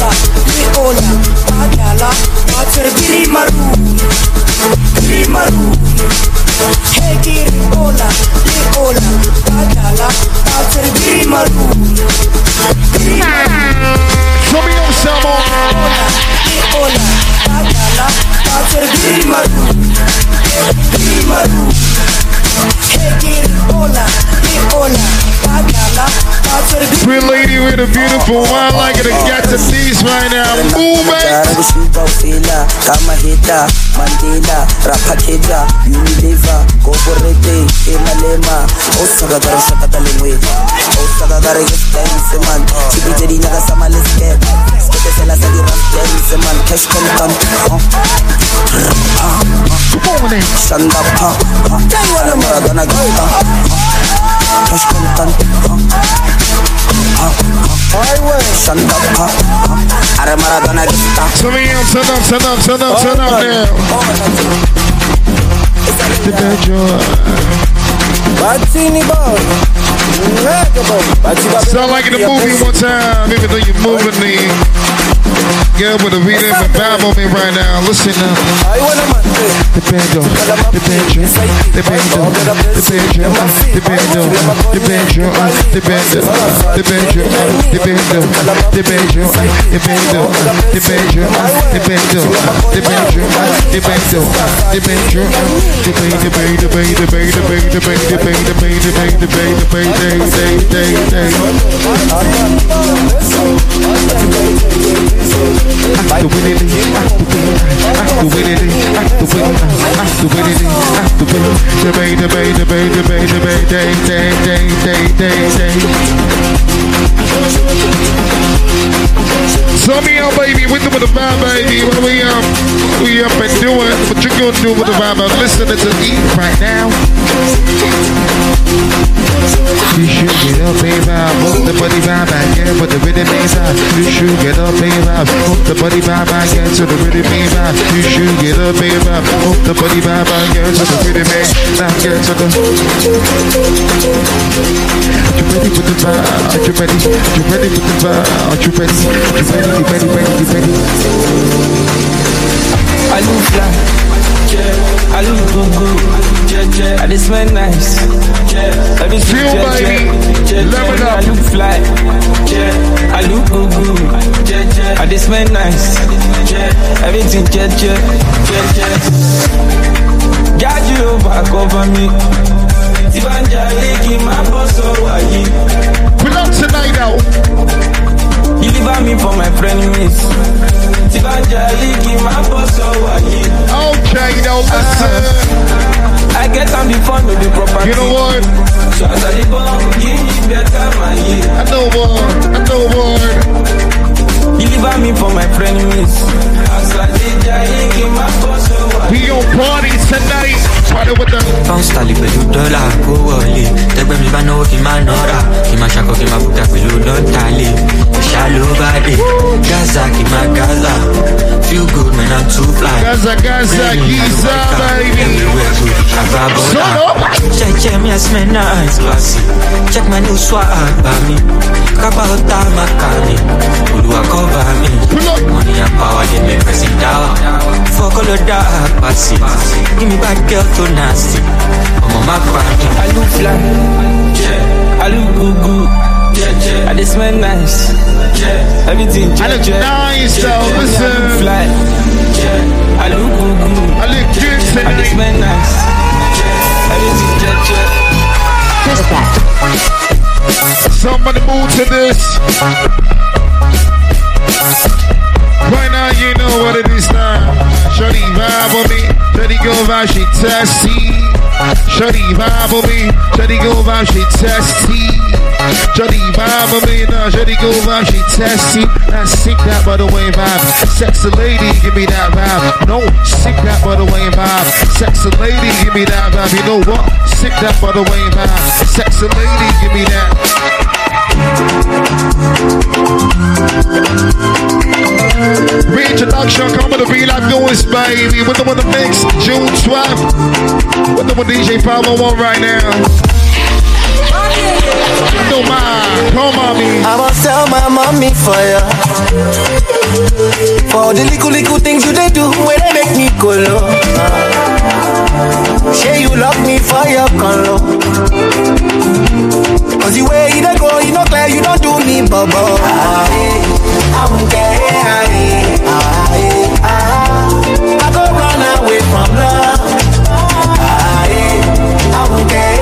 Show me your salmon. Pretty lady with a beautiful one, like it to get to these right now. Move it. Kama hita, Mandela, Rapakeda, Unilever, Goborete, Emalema, Osagara Shakatalingwe, Osagara Seman, Chibiteri Nagasama Lesket, Sketela Sadi Rastel, Seman, Cash Contam, Shandapa, Maradona Gata, Cash Contam, Shandapa, Maradona Gata. Turn up now. The bedroom. Sound like in the movie one time, even though you're moving me. Girl with a rhythm and vibe on me right now. Listen up. The bedroom, the bedroom, the bedroom, the bedroom, the bedroom, the bedroom, the bedroom, the bedroom, the bedroom, the bedroom, the bedroom, the bedroom, the bedroom, the bedroom, the bedroom, the bedroom, the bay, the bay, the bay, the bay, the bay, the bay, the bay, the bay, the bay, the bay, the bay, day. I do it, So me out, baby, with the vibe, baby. What we up and doing? What you gonna do with the vibe? I'm listening to Eve right now. You should get up, baby. Move the body vibe again with the rhythm vibe. You should get up, baby. Move the body vibe again to the rhythm vibe. You should get up, baby. Move the body vibe again to the rhythm vibe. Get to the. Are you ready with the vibe? Are you ready? Are you ready with the vibe? Are you ready? Are you ready? I look fly, yeah. I look good, yeah. I just smell nice, yeah. I just feel baby, yeah. I look fly, yeah. I look good, yeah. I just smell nice, yeah. Everything, yeah. Got you over me. Pull up tonight out. You leave me for my frenemies. Okay, now listen. I get on the phone with the property. You know what? So as I give me better money. I know what. You leave me for my frenemies. We on party tonight. Party with the bounce tali pẹ̀lú dọ́là kó wọlé. Tẹ́gbẹ́ mi bá náwó kí n máa nọ́ra. Kí n máa ṣakọ kí n máa bùkà pẹ̀lú lọ́ntàlẹ̀. Ìṣá ló bá dé. Gaza kí n máa Gaza. Feel good man I'm too fly. Gaza, Giza, baby. Everywhere good. Abrabola. Check me I smell nice classy. Check my new swag by me. Kaba ota makani. Oluwa cover me. Money and power they make pressing down. Fuck all of that party. Give me bad girl so nasty. I'm on my party. I look fly, yeah. I look good, yeah. I just smell nice, yeah. Everything, I look nice, though. Listen. I look fly, yeah. I look good, I look good tonight. I just smell nice, yeah. Everything, yeah. Who's that? Somebody move to this. Right now, you know what it is now. Shorty vibe on me. Shorty go vibe, she testy. Shorty vibe on me. Shorty go vibe, she testy. Shorty vibe on me. No, shorty go vibe, she testy. That's sick, that by the way vibe. Sexy lady, give me that vibe. No, sick that by the way vibe. Sexy lady, give me that vibe. You know what? Sick that by the way vibe. Sexy lady, give me that. Reintroduction, come with the real life noise, baby. With them on the mix, June 12th. With them with DJ 501 right now. No mind, come mommy. I must tell my mommy for ya. For the little things you they do when they make me go low. Say you love me for your color. Cause the way you don't go, you not clear, you don't do me bubble. I won't care. I go run away from love. I won't care.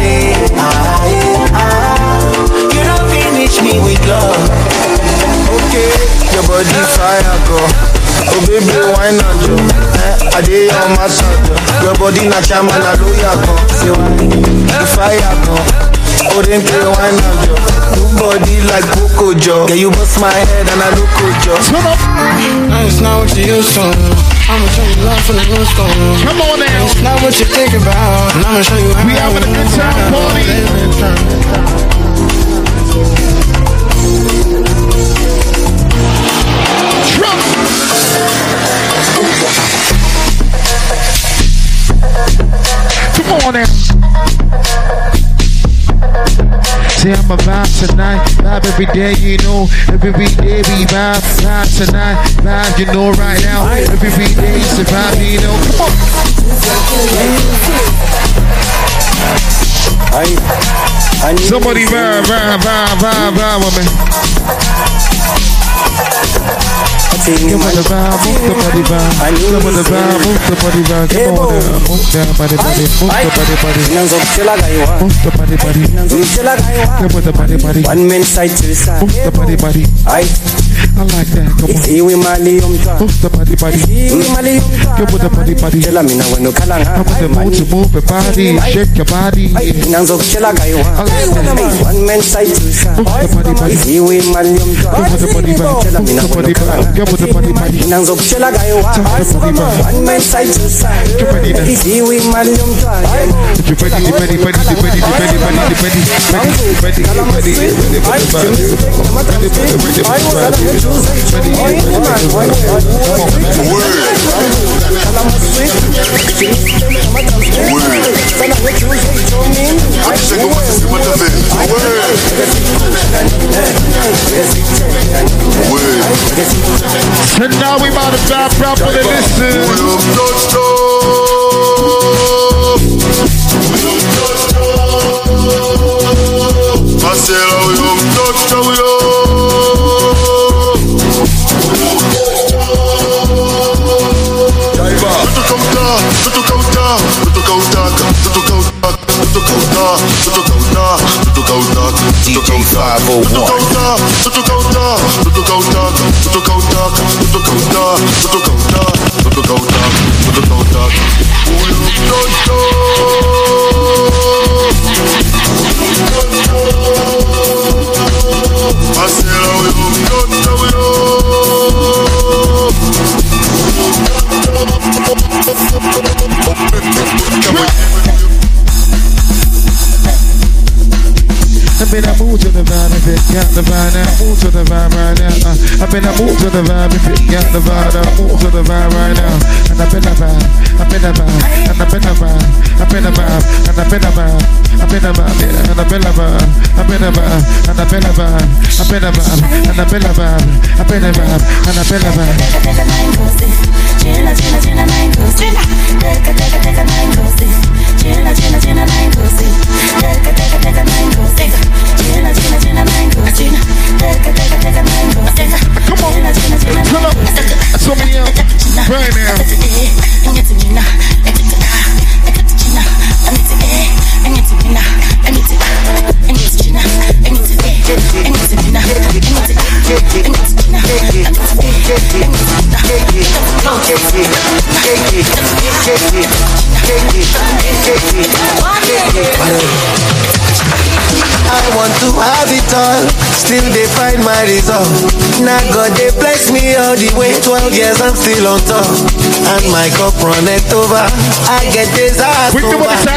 You don't finish me with love. Okay, your body fire go. Oh baby, why not you? I did on my side. Your body not chairman, I know you go. The fire go. Oh then play why not you? Your body like Coco Joe. Yeah, you bust my head and I look good Joe. It's not what you used to. I'ma show you love from the new school. Come on now. It's not what you think about. And I'ma show you how. We having a good time party. Come on now. Say I'm a vibe tonight, vibe every day, you know. Every day we vibe tonight, vibe, you know, right now. Every day it's a vibe, you know. Come on. Somebody vibe with me. Come on the vibe, move the body vibe. Come on the vibe, move the body vibe. Come on now, move that body, move the body. Move the body. Come on the body. One man side to the side. Move the body. I like that. Come on. See we Malium talk. The body. See we Malium talk. Give with the body. Tell me now when you call on her. I want to move your body, shake your body. Nanzo Kela guy one man side to side. See we Malium talk. Give with the body. Tell me now when you call on her. Give with the body. Nanzo Kela guy one man side to side. See we Malium talk. You ready. So now we about to vibe properly. Listen. I said, oh, yo, touch, DJ I've been a move to the vibe if it got the vibe now. Move to the vibe right now. I've been a move to the vibe if it got the vibe now. Move to the vibe right now. And I've been a vibe. I've been a vibe. And I've been a vibe. I've been a vibe. And I've been a vibe. I've been a vibe. And I've been a vibe. I've been a vibe. And I've been a vibe. I've been a vibe. And I've been a vibe. I've been a vibe. And I've been a vibe. Come on, come on, so many right now. I want to have it all, still they find my result. Now God they bless me all the way, 12 years I'm still on top. And my cup run it over, I get desires over.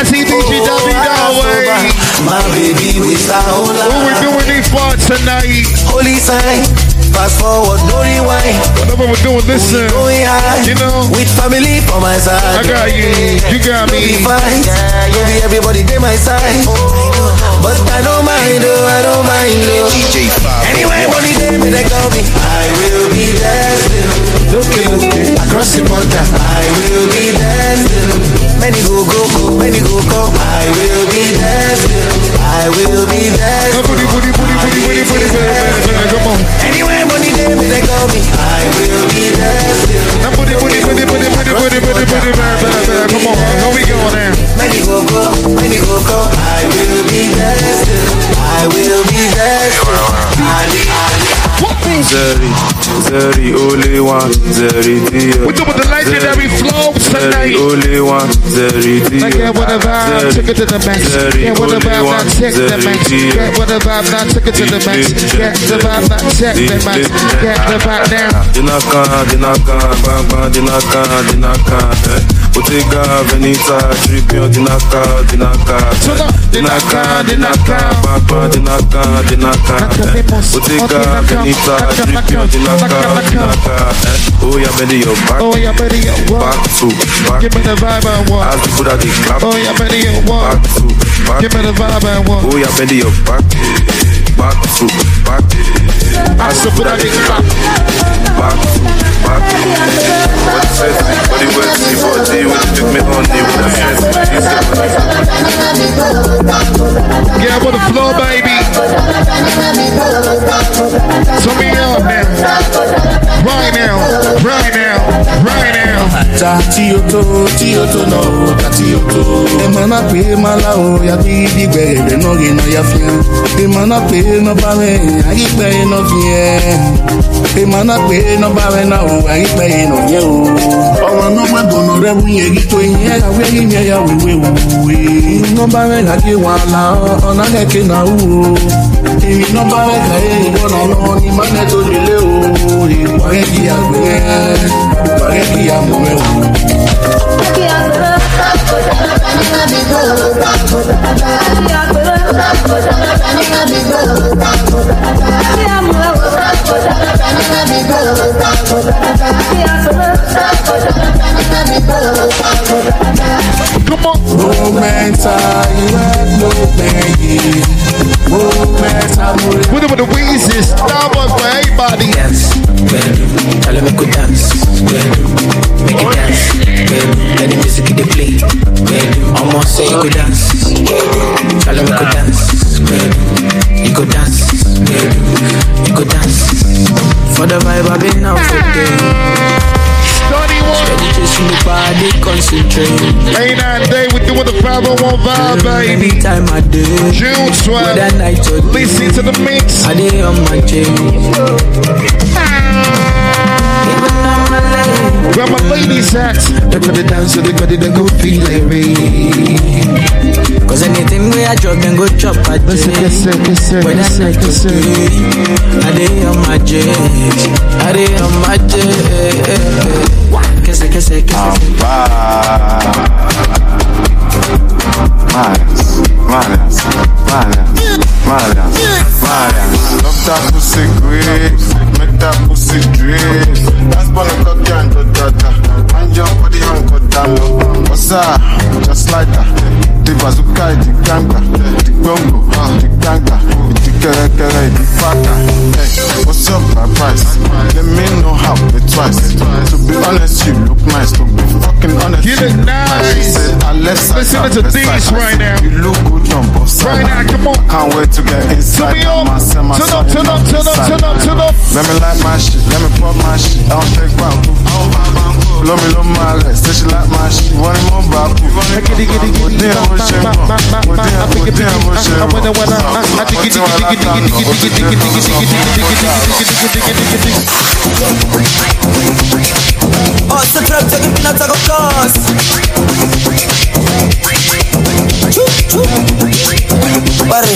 My baby with our whole life. What we doing these parts tonight? Holy sign, fast forward, no rewind. Whatever we're doing, listen. Going high, you know, with family for my side. I got you, you got me. Maybe everybody they my side. But I don't mind, oh, I don't mind, oh. DJ 501. Anyway, money day, me they call me. I will be there still. Looking across the border. I will be there still. Many go. I will be there still. I will be there still. Come on. Anyway, money day, me they call me. I will be there still. Come on, how we going now? Many go. I will be there still. I will be there still. Zeri, only one, Zeri, dear. We're doing the legendary flow tonight. Only one, Zeri, dear. Like, yeah, what a vibe, took it to the max. Yeah, what a vibe, now take the max. Yeah, what a vibe, now took it to the max. Yeah, the vibe, now check the max. Yeah, the vibe now. Dinaka. Otega, Venita, Tribune, Dinaka. Otega, Venita, Tribune, Dinaka. Oh, yeah, Betty, your back. Oh, yeah, Betty, your back to back. Give me the vibe I want. As the foot at the clap. Oh, yeah, Betty, your back to back. Give me the vibe I want. Oh, yeah, Betty, your back to back. As the foot at the clap. Back to back. What says everybody will see body with took me on the yeah, with the flow, baby. So me up now. Right now. ta Tioto no ta Tioto. Emana pe mala o ya bi gbe no ge no ya fian. Emana pe no ba me ayi pe no fien. Emana pe no ba me na o ayi pe no ye o. Ọmọ no gbe bono re bu ye gi to yin ya we yin ya we. No ba me la ki wa la ona le ke na u. Emi no ba me ka e wo no ni ma ne to le o. Ipare ki agbe. Ipare ki amore o. Come on. With the Weezes, Starbucks for everybody. Dance, tell them go dance, make it dance, let the music they play. I'ma say you go dance, tell them go dance, you go dance, you go dance. For the vibe I've been out today. Steady chasing the body, concentrate. Ain't that day we doing the 501 vibe, baby. Anytime I do, June 12. Listen to the mix. I did on my chain. Grab my ladies' hats. They're gonna dance, so they're gonna go feel like me. Cause anything we are drop and go chop at the when I say I did on my jet. I did on my jet. Kese. Love that pussy great, make that pussy drip. That's gonna cut down, and your body on cut down. What's up? Just like that. The bazooka, the ganga, the bongo, the ganga, the kere, the fata. Hey, what's up, my price? Let me know how it twice. To be honest, you look nice. To be fucking honest, you look nice. Listen to these right now. You look good on both sides. Right now, come on. Can't wait to get inside. Turn up. Let me like my shit. Let me pop my shit. I don't take back. Love me, love my legs. Say she like my shit. Want it more back. Oh, it's a trap, take it, not a cost. Pare.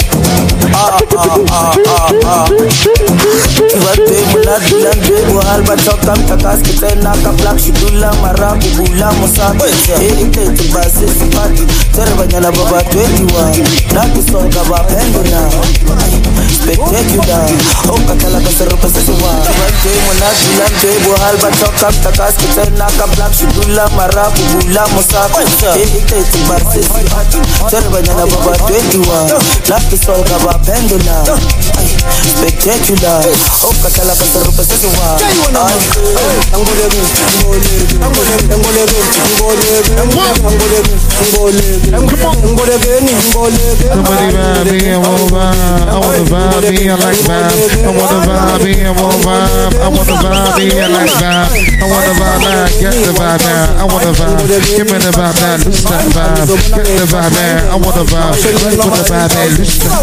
Kibate mula dulang dego halba chokam takas kita nak kaplak shidula marabu bula musab. Ite tibase sipati terbanya la baba 21. Naku songa bapendo na. Spectacular. Oh katala kaserupa sesuwa. Kibate mula dulang dego halba chokam takas kita nak kaplak shidula marabu bula musab. Ite tibase sipati terbanya la baba 21. Naku songa bapendo na. Spectacular. Oh katala kaserupa sesuwa. Somebody vibe me, I wanna vibe. I wanna vibe me, I like vibe. I wanna vibe me, I wanna vibe. I wanna vibe me, I like vibe. I wanna vibe now, get the vibe now. I wanna vibe, give me the vibe now, lose that vibe. Get the vibe now, I wanna vibe. Let me put the vibe now, lose that.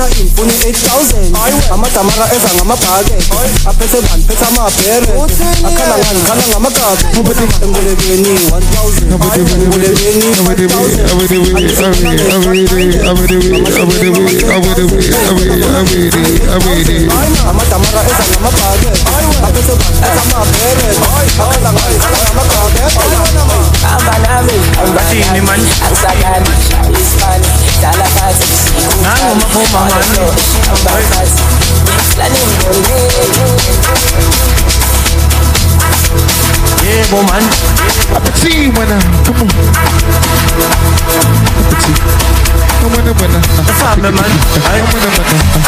Yeah, woman. Appetit winner, come on. Appetit. Winner. The family man. I know man.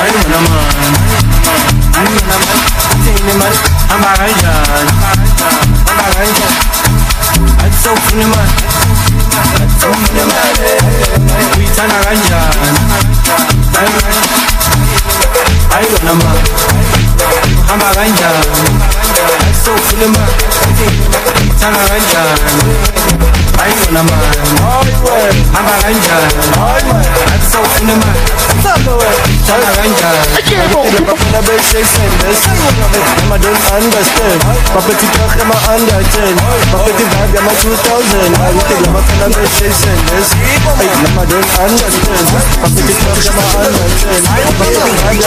I'm a Ryan. I'm so funny man. We turn a Ryan. I don't know man. I'm a Ryan. I'm so funny man. Tangaranjan, I know a man. I'm a ranger. That's so in the man. Tangaranjan. I can't go. I'm a big shake senders. I'm a don't understand. Property talk, I'm a understand. Property vibe, I'm a 2000. I will take them up in a big shake senders. I'm a don't understand. Property talk, I'm a understand. Property vibe,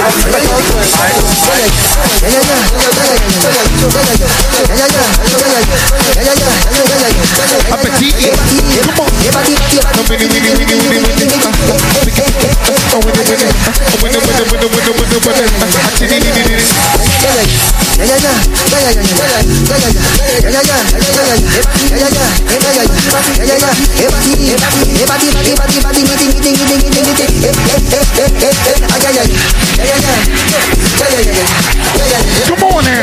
Come on now.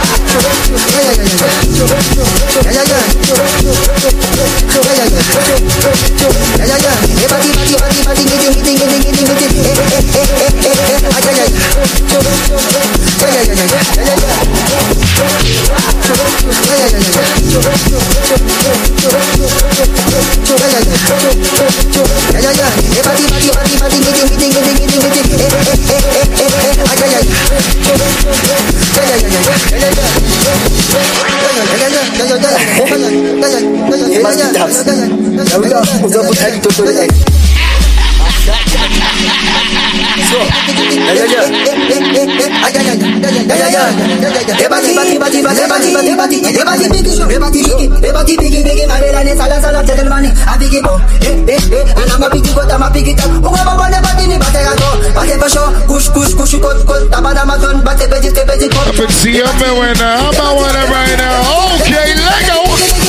Right now. Okay, Lego.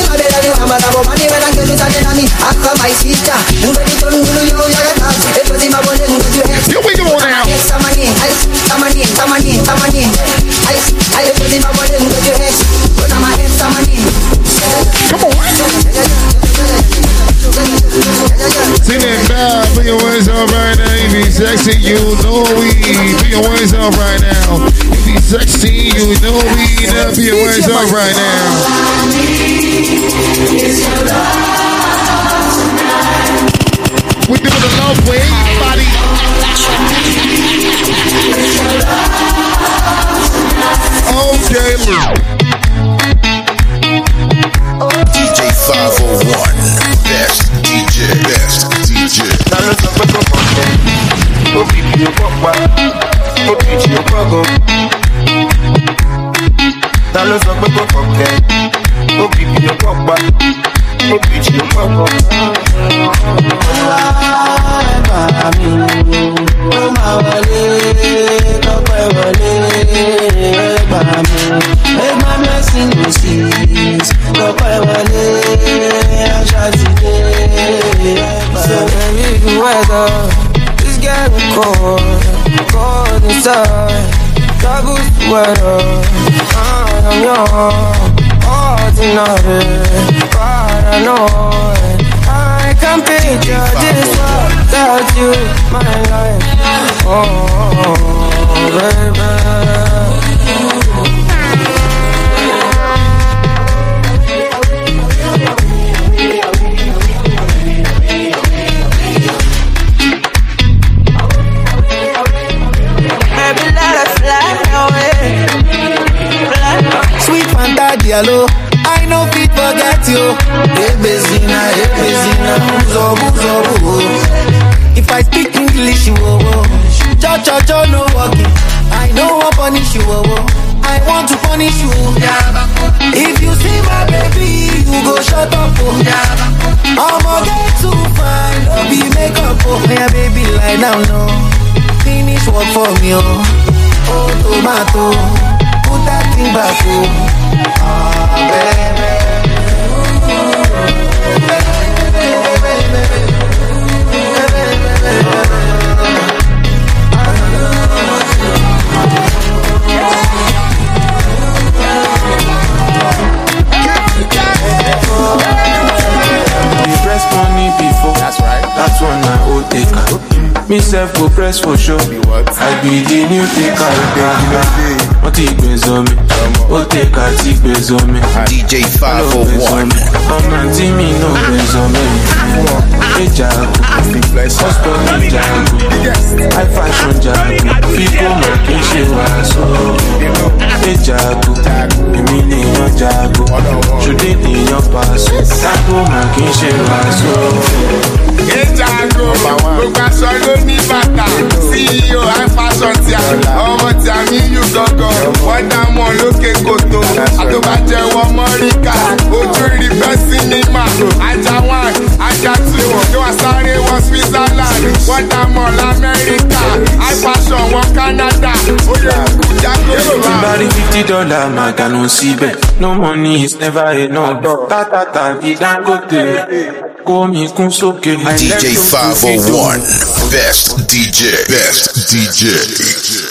Here we go now. Come on. Sing it back. Put your words up right now. If he's sexy, you know we. Put your words up right now. If he's sexy, you know we. Now put your words up right now. We're doing the love way, buddy. Okay, DJ 501, best DJ. It's getting cold inside. Struggles to weather. I'm young, ordinary, paranoid. I can picture this world without you, my life. Oh, baby. Diallo, I know fit forget you. Hey Bezina, if I speak English, you cho no walking. I know I'll punish you. I want to punish you. If you see my baby, you go shut up. I'ma get too fine, don't be makeup. Yeah, baby, lie down, no. Finish work for me, oh tomato, put that thing back, oh. That's right. That's one I old taker. Me self go press for sure. I be the new taker. What bezomi, o take a tic bezomi. DJ 501. Ọmọ tí mi no bezomi. Ejago, husband Ejago, high fashion jago. People make it ṣe wàásù. Ejago, èmi nìyàn jago. Ṣùdé nìyàn pàṣẹ. People make it ṣe wàásù. Ejago, gbogbo aṣọ ló ní bàtà. CEO high fashion tí a ọmọ tí a ní yù gangan. Wọ́n dá mọ́ lókè kòtò. Àtọ́bàjẹ́ wọ́n mọ́ríkà. Ojú rí bẹ́ sinimá. Ajá 1, ajá 2. Yóò wá sáré wọ́n Switzerland. Wọ́n dá mọ́ l'Amẹ́ríkà. High fashion wọ́n Canada. Ó yẹ kú jágó lọ́wọ́. Bari $50, magano síbẹ̀. No money is never enough. Tátátà di Dangote. Kó mi kún sókè. DJ 501. Best DJ.